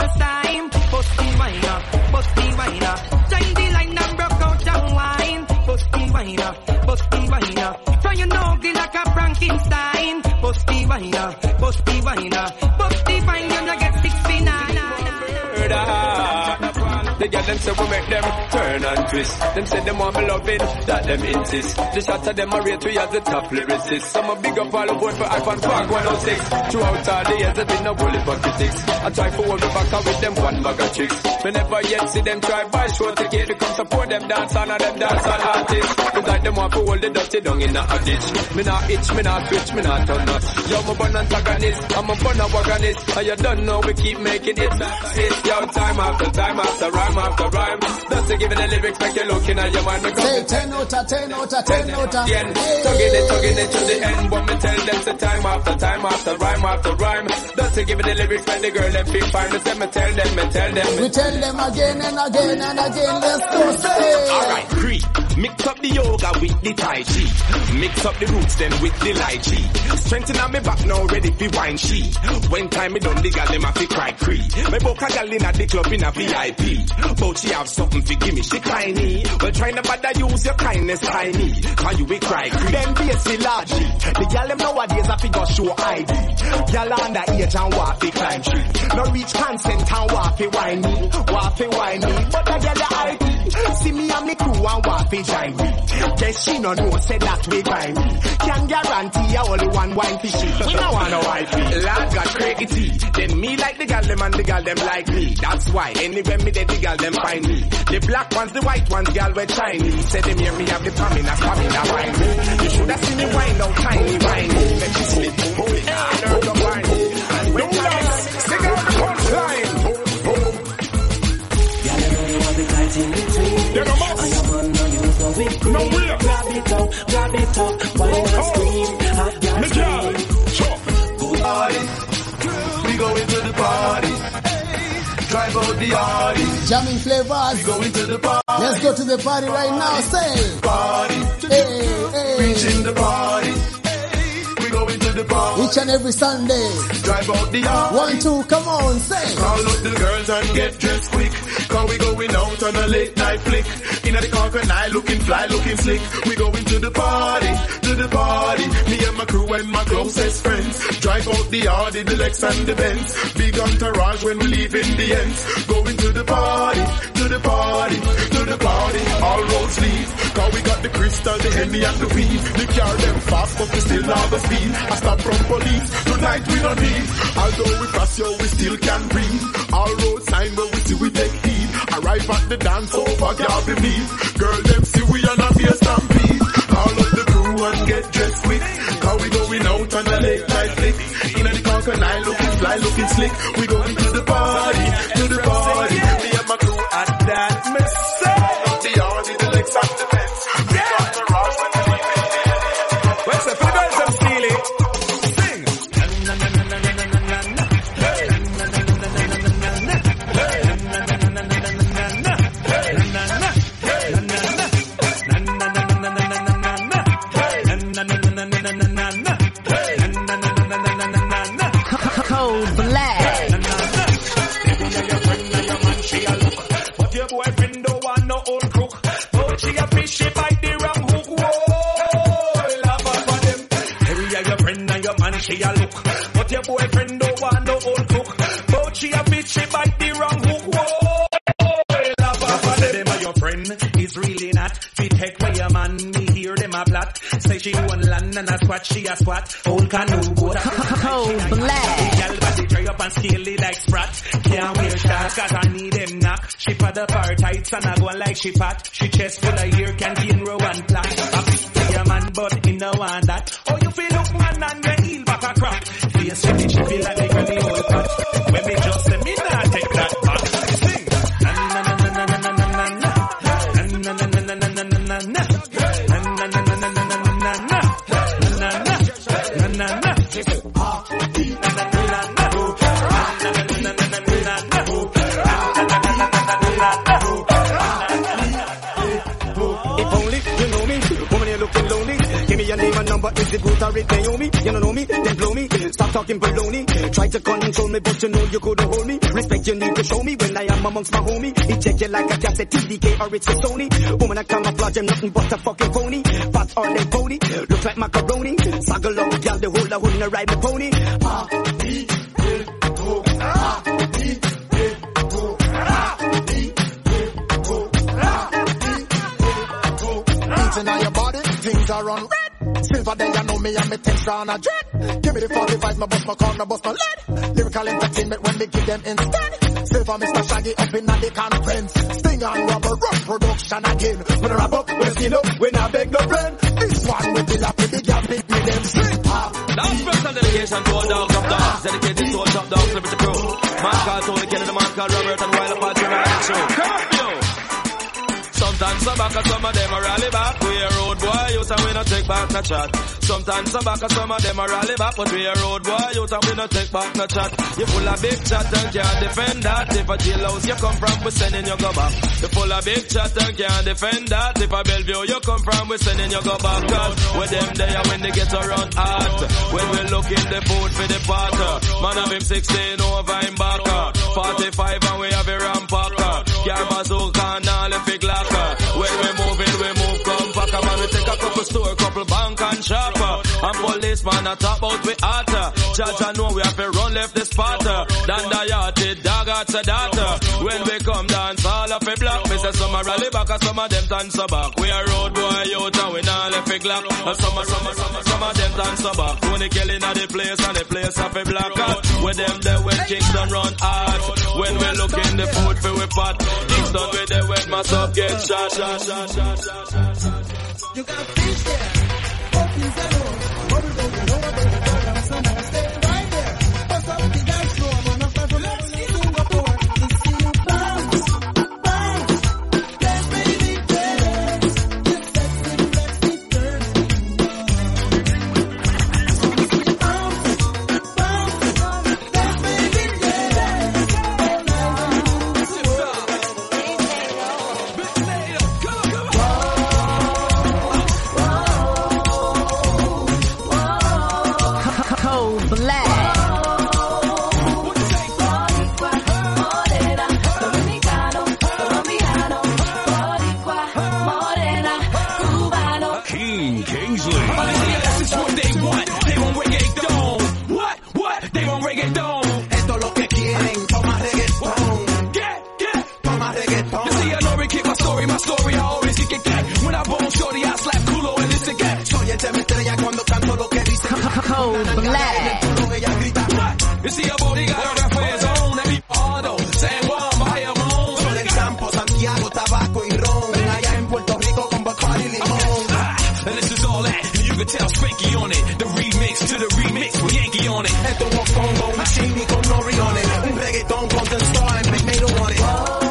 The girl them say we make them turn and twist. Them say them want me loving, that them insist. The shots of them are rate we as the top lyricists. Some a big up all the board for iPhone Park one oh six. Throughout all the years, there been no bullet politics. I try for hold the back with them one bag of tricks. Me never yet see them try buy show ticket to come support them dance on and them dance on artists. Cause like them want to hold the dusty down in a ditch. Me not itch, me not twitch, me not turn nuts. Yo, I'm a bun antagonist, I'm a bun wagonist. And you don't know we keep making it. It's yo, time after time after rhyme after rhyme. Just to give it the lyrics like you're looking at your mind. Say ten out of ten out of ten out of ten. Tugging it, tugging it to the end. But me tell them the time after time after rhyme after rhyme. Just to give it the lyrics when the girl them feel fine. Me say me tell them, me tell them. We tell them again and again and again. Let's go say. Alright, Cree. Mix up the yoga with the Tai Chi. Mix up the roots then with the lychee. Strengthen on me back now, ready for wine she. When time me done the gal them have to cry Cree. Me book a gal in at the club in a V I P. But she have something for give me, she tiny. Well trying to bother use your kindness tiny. Cause you will cry Cree. Then basically largely. The gal them nowadays have to go show I D. Gal under age and walk fi climb tree. No reach consent and walk fi whine me. Walk fi whine me. But the gal the I D. See me and me crew and walk fi join me. Guess she no know say that we buy me. Can guarantee I only one wine fi she. We no want no wife. Lad got crazy. Then me like the gal them and the gal them like me. That's why anywhere me they the gal them find me. The black ones, the white ones, gal we Chinese. Say them hear me have the pamina, pamina wine me. You should have seen me wind out tiny wine me. Let me slip, hold it, I know the wine me. And when time, sing out the punchline. Gal you know you want the tight in between. And your man no use no whip cream. Grab it up, grab it up, wine and scream. Hot gal scream. Good party, we go into the party. Drive out the artist. Jamming flavors. We go into the party. Let's go to the party right now. Say. Party. Hey, hey. Reaching the party. We go into the party. Each and every Sunday. Drive out the artist. One, two, come on, say. Call up the girls and get dressed quick. Cause we going out on a late night flick. In the car and I looking fly, looking slick. We go into the party, to the party. Me and my crew and my closest friends. Drive out the Audi, the Lex and the Benz. Big entourage when we leave in the ends. Going to the party, to the party, to the party. All roads lead. Cause we got the crystal, the Henny and the weed. The car them fast but we still have the speed. I stop from police, tonight we don't need. Although we pass you, we still can breathe. All roads sign but we see we take heed. Arrive at the dance over, can't believe. Girl, them see we on a bass stampede. Call up the crew and get dressed quick. Cause we going out on a late night flick. In the car and I looking fly, looking slick. We going to the party, to the party. Me and my crew at that mess. The Audi, the Lex and the Benz. We got the rush when we leave in the end. What's the figures of Steely? Sing. Cold black. But your boyfriend don't want no old crook. But she a fish, she bite the wrong hook. Whoa, love her for them. Every year your friend and your man, she a look. But your boyfriend don't want no old crook. But she a fish, she bite the wrong hook. Whoa, love her for them. And your friend is really not. She take away your man, me hear them a plot. Say she one land and a squat, she a squat. Old canoe, go to cold black. Girl body dry up and scaly like sprat. Can't wear shorts cause I need them knock. She pad up her tights and I go like she fat. She chest full of hair, canteen row and black. I pick your man but he no want that. Oh you feel look man and your heel back a crack. Face really she feel like they really old cut. When me just say me nah take that back. Sing. Na na na na na na na na na. Na na na na na na na na na. Na na na na na na na na na. Na na na na na na. If only you know me, woman you're looking lonely. Give me your name and number, is it good or it Naomi? You don't know me, then blow me. Stop talking baloney. Try to control me, but you know you couldn't hold me. Respect you need to show me when I am amongst my homie. He check you like a cassette T D K or it's a Sony. Woman I camouflage, I'm nothing but a fucking phony. Fat or them pony, look like macaroni. Sag along, girl, the whole I wouldn't ride my pony. Ah, ah, a run red. Silver then you know me and me things on a dread. Give me the forty-five, my bust my corner, bust my lead. Lyrical entertainment when me give them instead. Silver Mister Shaggy up in the conference. Sting and rubber rock production again. When I wrap up, when I seal up, when I beg no friend. This one will be like the gap, big be them straight. Last special dedication to all dogs of dogs. Dedicated to all top dogs, Liberty Crew. Man called Tony Kennedy, man called Robert and Wild Apart to ride the show. Come on, yo! Sometimes some back and some of them are rally back. We a road boy, youth and we no take back no chat. Sometimes some back and some of them are rally back. But we a road boy, youth and we no take back no chat. You full of big chat and can't defend that. If a jailhouse you come from, we sending you go back. You full of big chat and can't defend that. If a Bellevue you come from, we sending you go back. Cause with them there when they get around hot. When we look in the food for the potter. Man have him sixteen over him backer. forty-five and we have a rampacker. Car bazooka and all the big locker. When we move in, we move come back. Man, we take a couple store, couple bank and shopper. And policeman a talk about we hotter. Judge I know we have to run left the spotter. Dan the yachted dog at the daughter. When we come dance all of a block. Me say some a rally back and some of them dance back. We a road boy out and we not left a glock. And some of some of some of some of them dance back. Tony Kelly in the place and the place of a black out. With them there when Kingston run hard. When we look in the food for we pot. Kingston with them when my sub get shot, shot, shot, shot, shot, shot, shot. You got fish there. Open the door. Bubble bubble over the bottom. Someone stay right there. Bust up the dance floor. Man, I'm far from everything Singapore. You see you bounce, bounce. Dance, baby, dance. You sexy, sexy girl. Bounce, bounce. Dance, baby, dance. King Kingsley. This is what they want. They want reggaeton. What? What? They want reggaeton. Esto es lo que quieren. Toma reggaeton. Get, get. Toma reggaeton. You see, I know we keep my story, my story, I always get get. When I bone shorty, I slap culo and listen get. Soy el tema estrella cuando canto lo que dice. Cold black. Ella grita. You see, a body got a rap for his own. Every auto, San Juan, Bahia, Ramon. Soy del campo, Santiago, tabaco y ron. Allá en Puerto Rico con Bacardi y limón. And this is all that. You can tell Spanky on it. The remix to the remix with Yankee on it. Esto es Congo, Machine y con Nori on it. Un reggaeton con The Star and Big Nato on it.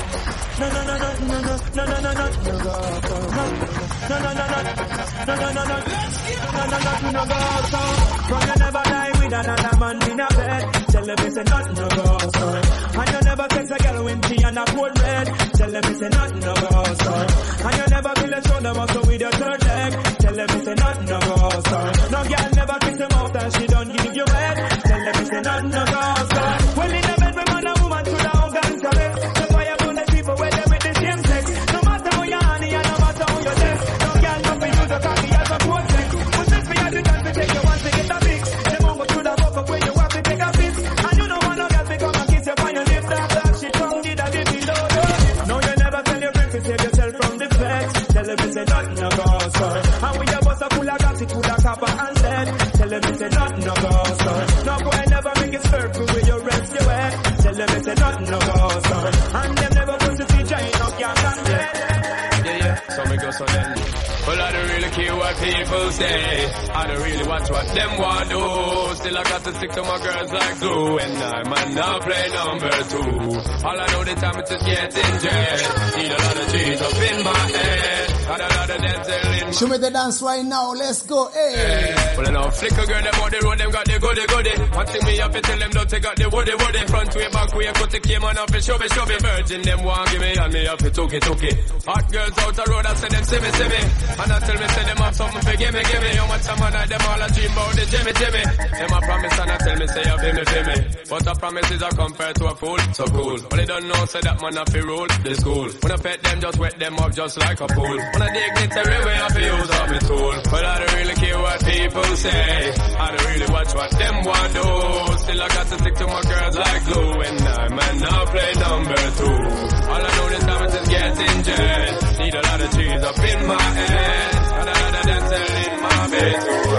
No, no, no, no, no, no, no, no, no, no, no, go, so. No, no, no, no, no, no, no, no, no, no, no, no, no, go, so. From you never die with another man in a bed. Tell them it's a nothing no go, so. And you never text a girl when she and a cold red. Tell them it's a nothing no go, so. And you never feel a shoulder muscle with your third leg. Tell them it's a nothing no go, so. No girl never kiss him out and she don't give you head. Tell them it's a nothing no go, so. Well in the bed with man and woman to the organs of it. That's why I put the people where they with the same sex. No matter how you honey and no matter how you dress. No girl not for you to copy as a quote sex. But since we had the chance to take you once to get a fix. Them on go through the walk up where you have to take a piss. And you know one no girl become a kiss you on your lips. That black shit tongue did a bit below you. No you never tell your friend to save yourself from the flex. Tell them it's a nothing no go, so. And we your boss a full of gossip, full of copper and lead. Tell them it's a nothing no go, so. No boy never make it circle with your rest your head. Tell them it's a nothing no go, so. And them never going to see giant no can't stand it. Yeah, yeah, so me go so then. Well, I don't really care what people say. I don't really watch what them want do. Still I got to stick to my girls like glue. And I might not play number two. All I know the time is just getting jet. Need a lot of cheese up in my head. Got a lot of dancing in. Show me the dance right now, let's go, hey. Yeah. Well, I know flicker girl, them on the road, them got the goody goody. One thing me have to tell them, don't take out the woody woody. Front way, back way, cut the came on off and show me, show me. Virgin, them want give me, and me have to took it, took it. Hot girls out the road, I say them see me, see me. And I tell me, say them have something for give me, give me. How much time I them all a dream about the Jimmy, Jimmy. Them a promise and I tell me, say you feel me, feel me. But a promise is a compared to a fool, so cool. But they don't know, say that man have to rule the school. When I pet them, just wet them up just like a pool. When I dignitary way, I feel use up my tool. But I don't really care what people say. I don't really watch what them want do. Still I got to stick to my girls like glue. And I might not play number two. All I know this time is just getting jet. Need a lot of cheese up in my head. Got a lot of dancing in my bed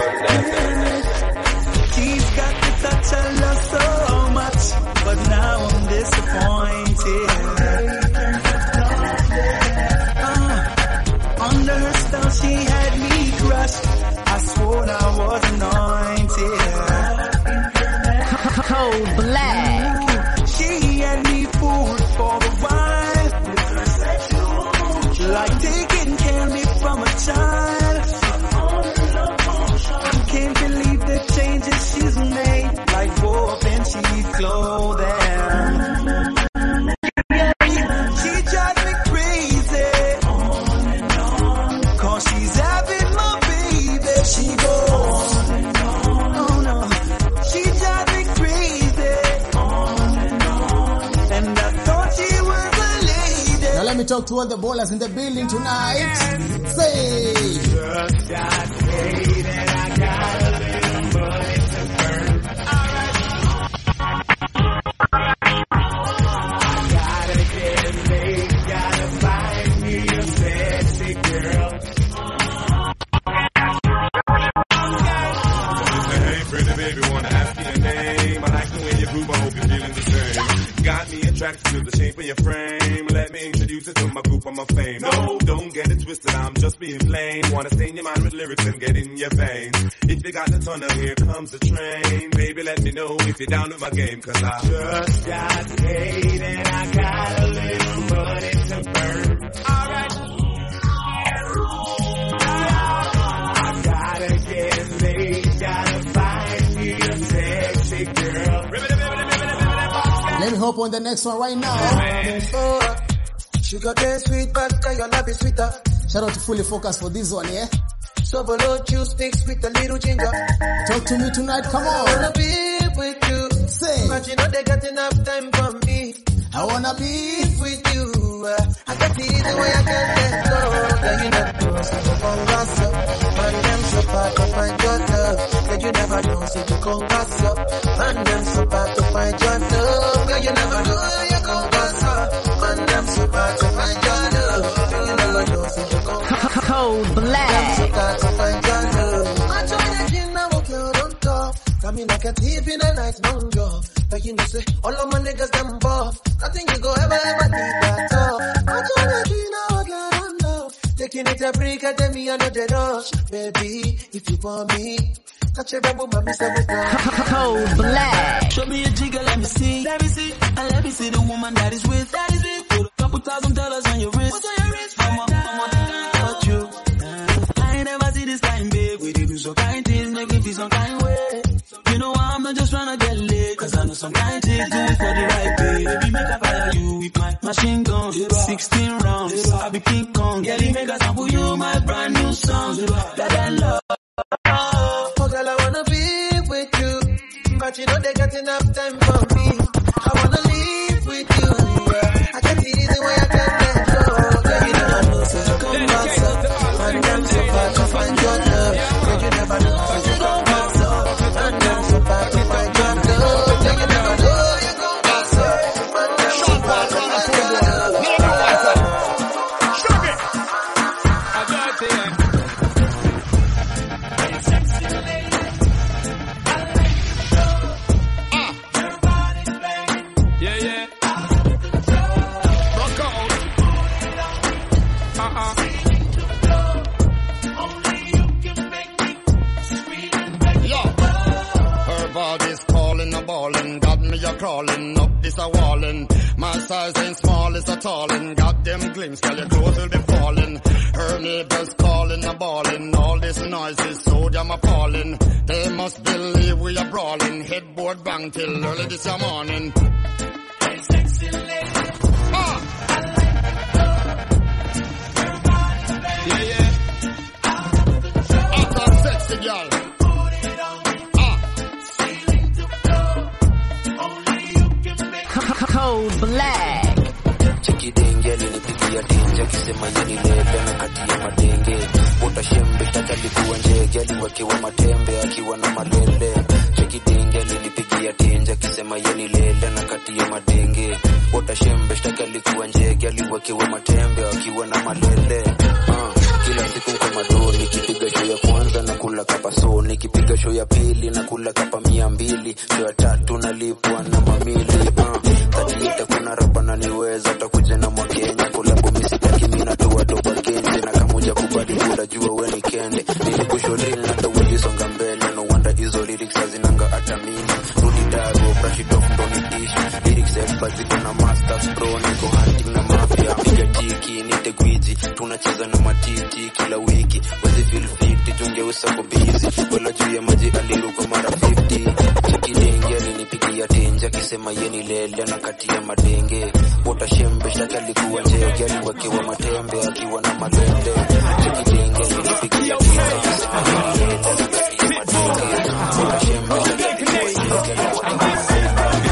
too. She's got the touch I love so much, but now I'm disappointed. Uh, under her spell she had me crushed. I swore I was anointed. Cold black. She had me fooled for a while, like taking care of me from a child. I can't believe the changes she's made, like warp and cheap clothing. She drives me crazy, cause she's having my baby. She goes, oh no, she drives me crazy, and I thought she was a lady. Now let me talk to all the ballers in the building tonight. Say, just got paid and I got a little money to burn. I gotta get laid, gotta find me a sexy girl. Hey, pretty baby, wanna ask you your name? I like the way you groove, I hope you're feeling the same. Got me attracted to the shape of your frame. Let me introduce you to my group, I'm a fame. No, don't get it twisted, I'm just being plain. Wanna stain your mind with lyrics and get in your veins. If you got the tunnel, here comes the train. Baby, let me know if you're down with my game, cause I just got paid and I got a little money to burn. Alright. I gotta get laid, gotta find me a sexy girl. let me hop on the next one right now. Sugar cane sweet, but your love is sweeter. Shout out to Fully Focus for this one, yeah? So below you sticks with a little ginger. Talk to me tonight, come on. I wanna be with you. Say. But you know they got enough time for me. I wanna be with you. Uh, I can see the way I can let go. Girl, you never so you come gas up. Man, them so far to find your love. Girl, you never know, so you come gas up. Man, them so far to find your love. Girl, you never know, you come gas up. Man, them so far to find your love. Girl, you never know, so you come gas up. Cold black. Them so far to find your love. I try to get now, okay, don't talk. Come in like a thief in a night long job. But you know, say, all of my niggas, them buff. Nothing you go ever, ever need that all. I try to get now, again, I'm love. Taking it a break, I tell me I know the rush. Baby, if you want me, catch a rebel, mommy, say we go. Cold black. Show me a jigger, let me see. Let me see. And let me see the woman that is with. That is it. Put up put thousand dollars on your wrist. What's on your wrist? I'ma, I'ma touch you. I ain't never see this kind, babe. We did do some kind things, make me feel some kind way. You know I'm not just trying to get laid, cause I know some kind things do it for the right way. Baby, make a fire you with my machine gun. sixteen rounds, I be King Kong. Yeah, make a sample you my brand new song. That I love. Oh, girl, I wanna be with you, but you know they got enough time for me. I wanna live with you, yeah. I can't see the way I can let go. Girl, you never know, so you come back so. And I'm so far to find your love. Girl, you never know, so you come back so. And I'm so far to find your love. Girl, you never know, you come back so. And I'm so far to find your love. Sugar! I got it. Yeah, yeah. Rock out. Uh-uh. Yo, her body's calling, a ballin', got me a crawling, up this a wallin'. My size ain't small, it's a tallin', got them glimpse, girl, your clothes will be falling. Her neighbors calling, a ballin', all this noise is so damn appalling. They must believe we are brawling, headboard bang till early this morning. Sexy lady. Ah. Yeah, yeah. After sexy girl. Cold Black. Chikidenge alinipigia tinja kisema yeni lele na kati ya madenge. Bota shembe tata likuwa njege aliwakiwa matembe akiwa na malele. Chikidenge alinipigia tinja kisema yeni lele na kati ya madenge. Bota shembe tata likuwa njege aliwakiwa matembe akiwa na malele. Uh, kila siku kwa madoni kipiga show ya kwanza na kula kapa so. Nikipiga show ya pili na kula kapa mia mbili. Show ya tatu nalipwa na mamili. Uh, Tatiita kuna rapa na niweza takuja na mwakenya kulabu misitaki mina tuwa doba kenje na kamuja kubadi kula jua we ni kende nilikusho drill na tawili songa mbele no wonder hizo lyrics hazinanga hata mimi rudi dago brush it off don't itish lyrics experts ziko na masters pro niko hunting na mafia piga tiki nite gwiji tunacheza na matiti kila wiki wezi feel fit tunge usako busy wala juu ya maji aliruka mara fifty chikidenge alinipigia tenja kisema yeni lele na kati ya madenge. Bota shembe shtaki alikuwa njege aliwakiwa matembe akiwa na malende. Chikidenge alinipigia tenja kisema yeni lele na kati ya madenge. Bota shembe shtaki alikuwa njege aliwakiwa matembe.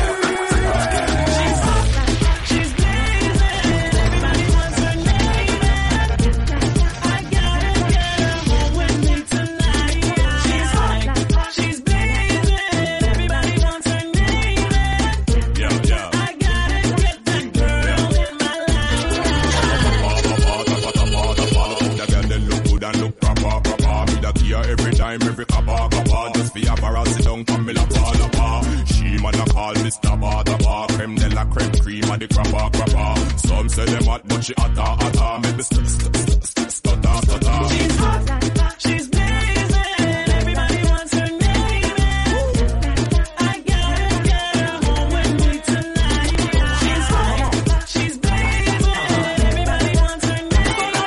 Every time, every kappa, kappa, just be a para, sit down, come me la pa, la pa. She man a call me stabba, dabba, creme de la creme, cream of the crappa, crappa. Some say them hot, but she hotter, hotter, make me st st st st stutter, stutter. She's hot, she's blazing, everybody wants her name. I gotta get her home with me tonight. She's hot, she's blazing, everybody wants her name.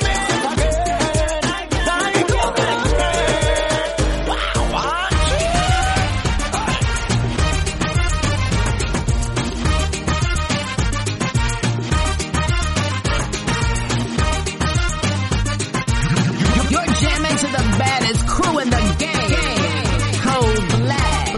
To the baddest crew in the game. Cold Black.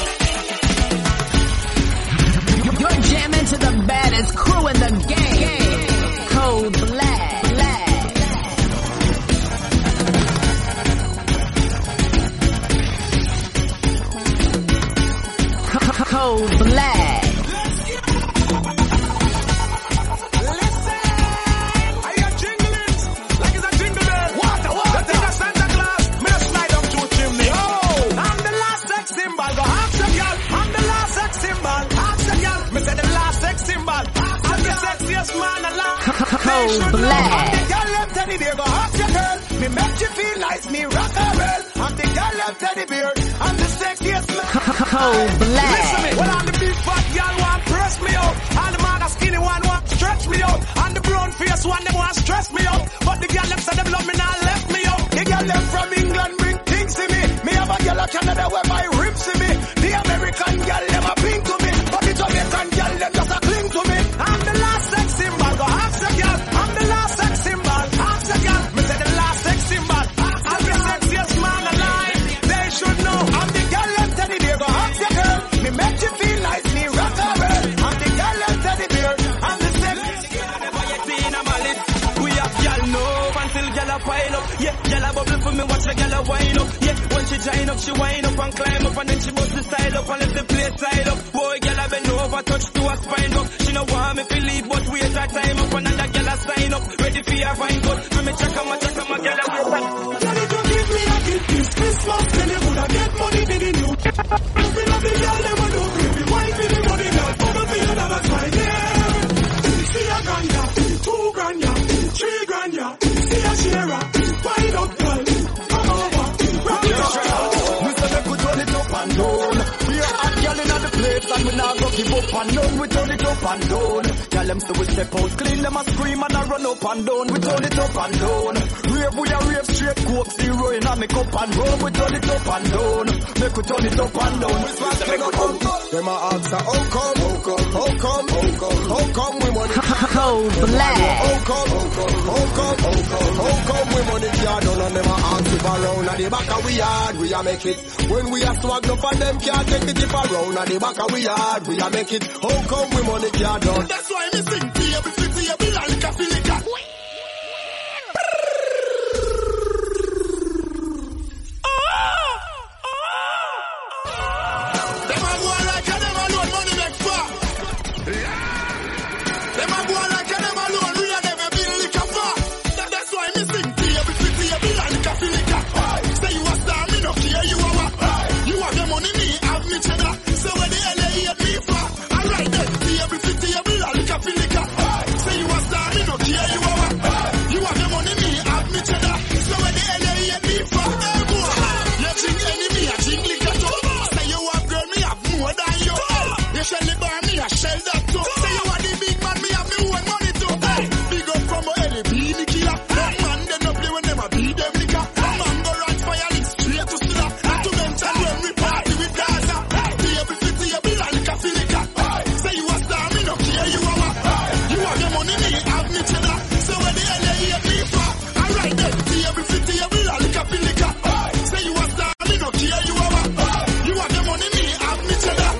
You're jamming to the baddest crew in the game. Cold Black. And the girl left teddy bear go ask your girl. Me make you feel nice, me rock a roll. And the girl left teddy bear. I'm the sexiest man. Cold Black. Listen me. Well, I'm the big fat girl want press me out. And the mother skinny one want stretch me out. And the brown face one them want stress me out. But the girl left said them love me now left me out. The girl left from England bring things to me. Me have a girl of Canada where my ribs to me. The American girl them a pink to me. But the Jamaican girl them just a cling to me. I'm the last sex symbol. Go ask the girl. I'm the last sex symbol. Ask the girl. Me say the last sex symbol. I'm the sexiest man alive. They should know. I'm the girl left teddy bear. Go ask the girl. Me make you feel nice. Me rock a roll. I'm the girl left teddy bear. I'm the sexiest. Never yet been a mallet. We have y'all know until y'all a pile up. Yeah, y'all a bubble for me. Watch the y'all a wind up. Yeah, when she giant up, she wind up and climb up, and then she bust the style up and let the place side up. Boy, y'all a bend over, touch to a spine up. She no want me to leave, but wait her time up, and another y'all a sign up, ready for your fine cut. When me check 'em, I check 'em, I y'all a wait. Girl, if you give me a gift this Christmas, then you woulda get money for the new. We love the girl, they want to give me wine for the money, girl. Bubble for you, that's my girl. See a grand, yeah, two grand, yeah, three grand, yeah. See a share, wind up, girl. Come over, rock it up. We say we turn it up and down. We are hot girl inna the place and we not go give up and down. We turn it up and down. Girl them say we step out clean, them a scream and a run up and down. We turn it up and down. Rave we a rave straight, coke zero inna me cup and roll. We turn it up and down. Make we turn it up and down. We swap turn up and down. Them a ask how come, how come, how come, how come, how come we money? Cold Black. How come, how come, how come, how come, how come we money can't done and them a ask if around at the back of we yard we a make it. When we a swag up and them can't take it if around at the back of we yard we a make it. How come we money can't done? That's why me sing table, fifty, a bill, and coffee liquor. Them a go like a them alone money make far. Them a go like a them alone we a never bill liquor far. That's why me sing table, fifty, a bill, and coffee liquor. Say you a star, me no care you a what. You have your money, me have me cheddar. So when the L A hate me for, alright then, table, fifty, a bill, and coffee liquor. Say you a star, me no care you a what. You have your money, me have me cheddar. So when the L A hate me for, hey boy, you drink any me a drink liquor too. Say you have girl, me have more than you. You shell the bar, me a shell that too. Say you are the big man, me have me own money too. Hey, big up from a L A B the killer. That man them no play when them a beat them liquor. That man go run fire link straight to Silla. Not to mention when we party with Gaza. Table fifty, a bill and coffee liquor. Say you a star, me no care you a what. You have your money, me have me cheddar. So when the L A hate me for, alright then, table fifty, a bill and coffee liquor. Say you a star, me no care you a what. You have your money, me have me cheddar.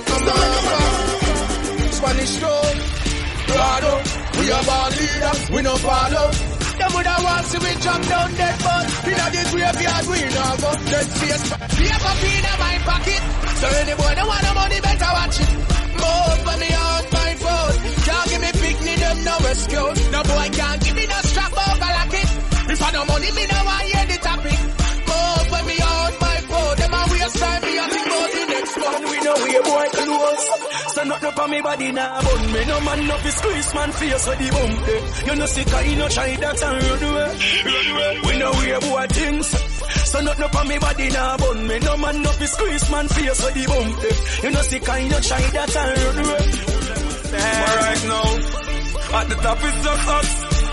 Spanish road, Prado, we are ball leader, we no follow. Them woulda want see we jump down dead, but inna the graveyard we no go. Dead space, paper in my pocket. So any boy that want no money, better watch it. Move for me on my phone. Can't give me picnic, them no excuse. No boy can't give me no strap over like it. If I no money, me no want hear the topic. Move for me on my phone. Them a waste time, me a think about the next one. We know we a boy close. Stand up up on me body now, but me no man up his squeeze man face with the bump there. You know sick I no try that and run away, run away. We know we a boy things. Stand up up on me body now, but me no man up his squeeze man face with the bump there. You know sick I no try that and run away. But right now, at the top is just us.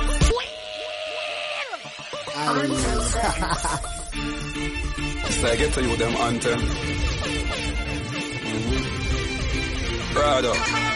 So I get to you them anthem. Mm-hmm. Brother.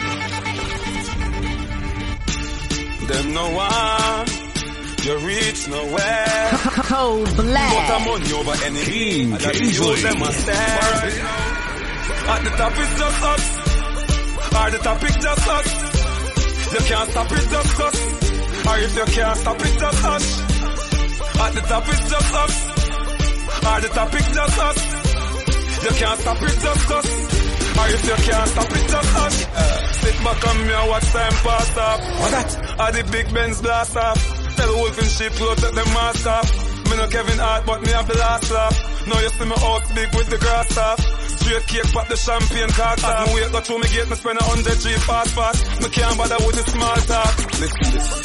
Them no one, you reach nowhere. Cold Black. But I'm on you over anything. And that is you them a stare. At the top is just us. Or the topic just us. You can't stop it just us. Or if you can't stop it just us. At the top is just us. Or the topic just us. You can't stop it just us. Or if you can't stop it just us. uh, Sit back on me and watch time pass off. What that? Or the big Benz blast off. Tell the wolf in sheep clothes that them mask off. Me no Kevin Hart but me have the last laugh. Now you see me out big with the grass off. Straight cake pop the champagne cock off. As me wait go through me gate me spend a hundred G fast fast. Me can't bother with the small talk. Listen this.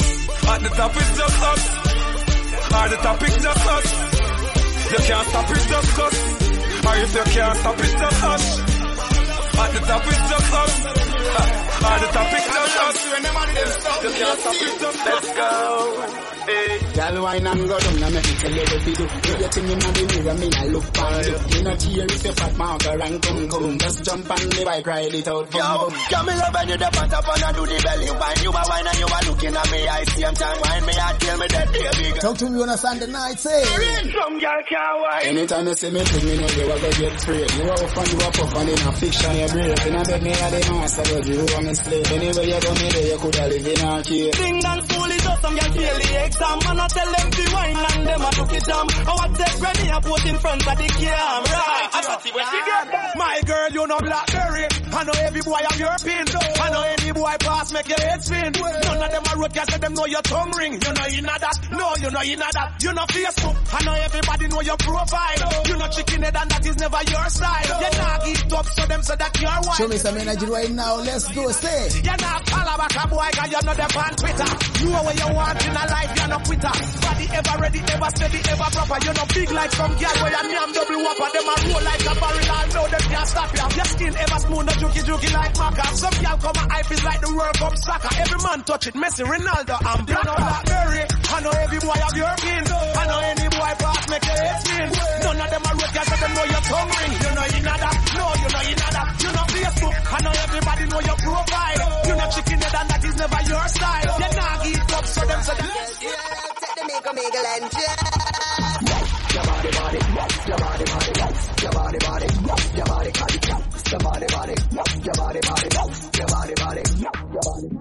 At the top it's just us. At the top it's just us. You can't stop it, just us. Or if you can't stop it, just us. At the top it's just us. At the top it's just us. You can't stop it, just us. Let's go. Hey. Girl, wine and go down and make me tell you what to do. Do your thing in the mirror, me I look for you. You not here if you fat marker and come come. Just jump on the bike, ride it out, boom boom. Yo, me love when you the pant up and I do the belly wine. You a wine and you a looking at me, I see him time wine me, I tell me that dear big. Talk to me on a Sunday night, say. Some girl can't wine. Anytime you see me, think me know you a go get free. You a up and you a puff and in a fiction you break. In a bed me a the master, but you a me slave. Anyway you go me there, you coulda live in a cave. Sing and fool it up, some girl fail the exam. Man I tell them to wine and them a look it jam. I want take ready and put in front of the camera. My girl, you know Blackberry. I know every boy have your pin. I know any boy pass make your head spin. None of them are road cats, them know your tongue ring. You know you know that. No, you know you know that. You know Facebook. I know everybody know your profile. You know chicken head and that is never your style. You not give up so them say that you're white. Show me some energy right now. Let's go, say. You're not palabaka boy, cause you know them on Twitter. You know what you want in a life, you're not quitter. Body ever ready, ever steady, ever proper. You know big like some girl where you name double whopper. Them a roll like a barrel, I know them can't stop ya. Your skin ever smooth, no jukey jukey like Maca. Some girl come and hype is like the World Cup soccer. Every man touch it, Messi, Ronaldo, and you know Blackberry. I know every boy have your pin. I know any boy pass make your head spin. None of them are road guys, them know your tongue ring. You know you know that. No, you know you know that. You know Facebook. I know everybody know your profile. You know chicken head and that is never your style. You not give up, so them say that. Take the Miko Miguel and your body, body, your body, body, your body, body, your body, body, your body, body, your body, body, your body, body, your body.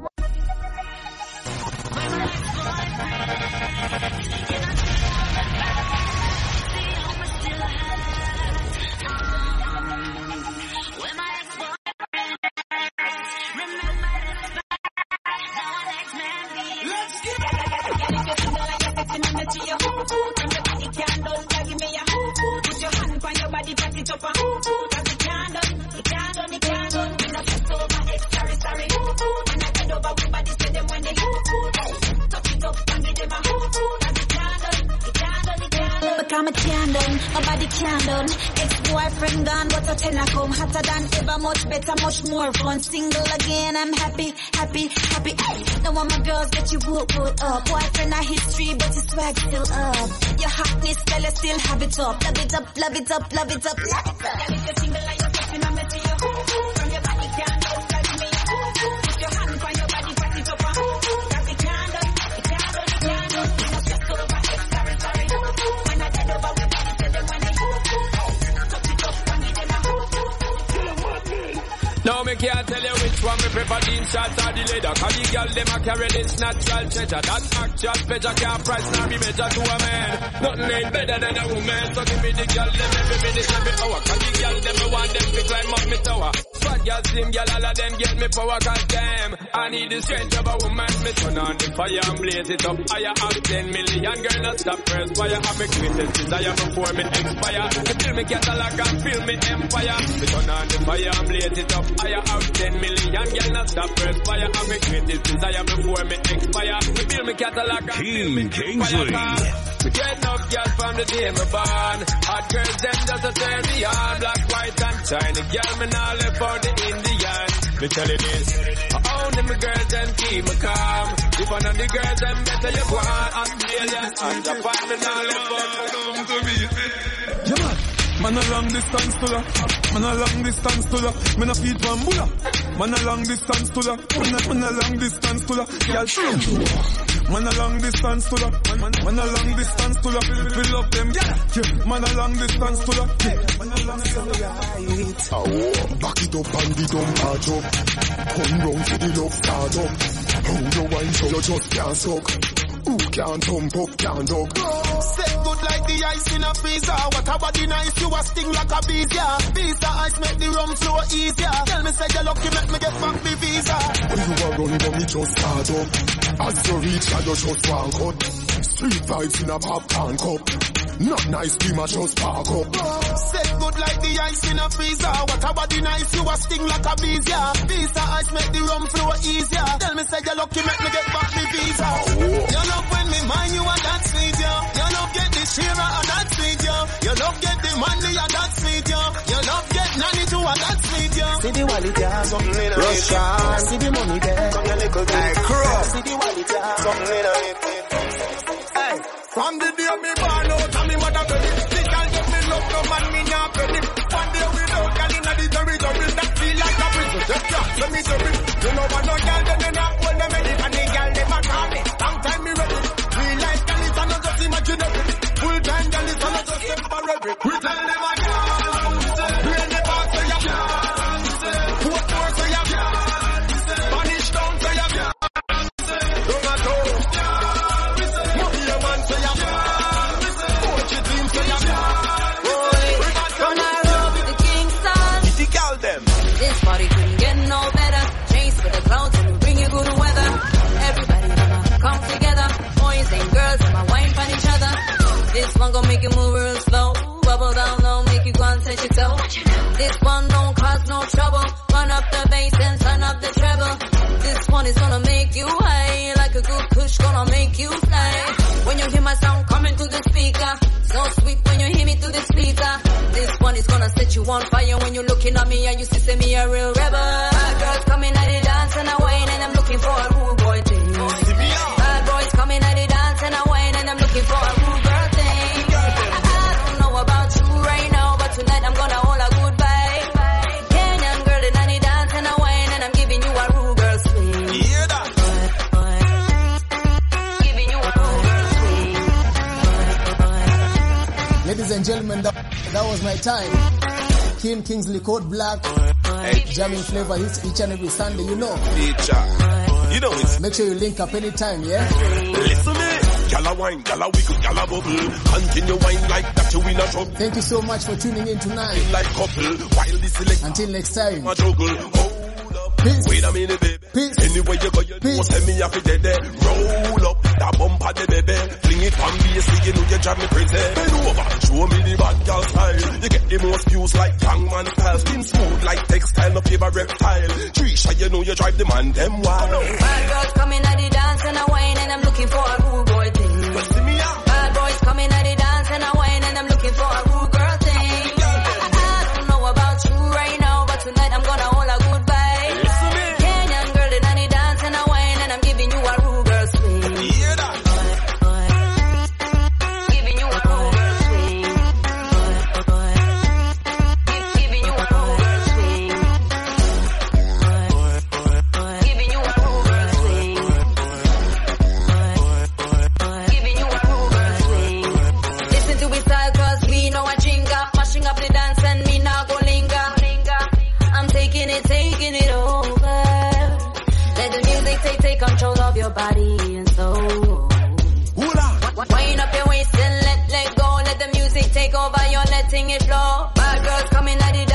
I'm a candle, my body candle. Ex-boyfriend gone, but a tenor come hotter than ever, much better, much more fun. Single again, I'm happy, happy, happy. Now all my girls get you wood, wood up. Boyfriend a history, but his swag still up. Your hotness, fella, still have it up. Love it up, love it up, love it up, love it up. Yeah, if you're single and you're fucking, I'm into you. From your body candle, touch me. Put your hand on your body, pass it up. Got the candle, the candle, the candle. You know, just over, it's sorry, sorry. When I dead over, we body said them when they touch it up, and give them a now me can't tell you which one me prefer, jeans shots or the leather. Cause the girl them a carry this natural treasure. That actual pleasure can't price nor be measured to a man. Nothing ain't better than a woman. So give me the girl them every minute, every hour. Cause the girl them me want them to climb up me tower. Fat girl, slim girl, all of them get me power. Cause them, I need the strength of a woman. Me turn on the fire and blaze it up. I have ten million girl not stop first fire. I make greatest desire before me expire. Me feel me catalog and feel me empire. Me turn on the fire and blaze it up. I have ten million girl not stop first fire. I make greatest desire before me expire. Me build me catalog and feel me empire. We get enough girls from the day me born. Hot girls them just a turn me on. Black, white and shiny girl me now left for the Indian. Me tell you this, only me girls them keep me calm. If one of the girls them better you go on. Australia and Japan me now left for come to me. Yeah man, man a long distance to la. Man a long distance to la. Man a feed bambula. Man a long distance to la. Man a, man a long distance to la. Girl show. Man a long distance to la. Man, man, man a long distance to la. We love them, yeah. yeah. Man a long distance to la. Yeah. Man a long distance to la. Oh, back it up and the dumb patch up. Come round to the love start up. How you wine so you just can't suck. Who can't thump up, can't dog. Set good like the ice in a freezer. What a body nice, you a sting like a bees, yeah. Visa ice make the rum flow easier. Tell me say you're lucky, make me get back me visa. When you are running, but me just start up. As you reach, I just walk out. Sweet vibes in a popcorn cup. Not nice, we must just park up. Set good like the ice in a freezer. What a body nice, you a sting like a bees, yeah. Visa ice make the rum flow easier. Tell me say you're lucky, make me get back the visa. Oh. You love when me mind you and that sweet, yeah. You love get the shira and that sweet, yeah. You love get the money and that sweet, yeah. You love get nanny too and that sweet, yeah. See the wallet, yeah. Something in a Russia. See the money there. Come your little bit. Like cross. See the wallet, yeah. Something in a it. Hey. From the day me born out and me mother baby, the girl get me love no man me not baby. One day we know girl inna the territory that feel like a prison. Just can't let me do it. You know what no girl them they not hold them ready, and the girl them a call me. Long time me ready. Real life girl is not just imaginary. Full time girl is not just temporary. We tell them a girl, bring the back to your girl. Put more to your girl. Punish down to your girl. Don't a go. This party couldn't get no better. Chase with the clouds and bring you good weather. Everybody gonna come together. Boys and girls and my wine for each other. This one gon' make you move real slow. Bubble down low, make you go and touch your toe. This one don't cause no trouble. Run up the bass and turn up the treble. This one is gonna make you high. Like a good push gonna make you fly. When you hear my sound coming to the speaker. So sweet when you hear me through the speaker. This one is gonna set you on fire when you're looking at me and you see me a real rebel. Bad girls coming at the dance and I whine and I'm looking for a rude boy thing. Bad boys coming at the dance and I whine and I'm looking for a rude girl thing. I don't know about you right now, but tonight I'm gonna hold a good vibe. Kenyan girl in the dance and I whine and I'm giving you a rude girl swing. Hear that? Giving you a rude girl swing. Ladies and gentlemen, that, that was my time. King Kingsley Code Black. Hey. Jamming flavor hits each and every Sunday, you know. Teacher. You know it. Make sure you link up anytime, yeah? Listen me. Gala wine, gala wiggle, gala bubble. Continue wine like that you win a trouble. Thank you so much for tuning in tonight. Like couple, while this select. Until next time. My juggle. Hold up. Peace. Wait a minute, baby. Peace. Anyway you go, you know, send me a fit there. Roll up. That bumper the baby. Fling it from B S C, you know you drive me crazy. Bend over. Show me the bad girl style. You get the most views like Gangman style. Skin smooth like textile, no favor reptile. Trisha, you know you drive the man, them wild. Bad girls coming at the dance and I whine and I'm looking for a rude boy thing. See me out. Bad boys coming at the dance and I whine and I'm looking for a rude girl thing. I don't know about you right now, but tonight I'm gonna hold a good vibe. Kenyan girl in the dance and I whine and I'm giving you a rude girl swing. Hear that? Giving you a rude girl swing. Giving you a rude girl swing. Giving you a rude girl swing. Giving you a rude girl swing. Listen to his style cause we know a jinga. Mashing up the dance and me now go linger. I'm taking it, taking it over. Let the music take, take control of your body and soul. Wind up your waist and let, let go. Let the music take over, you're letting it flow. Bad girls coming at it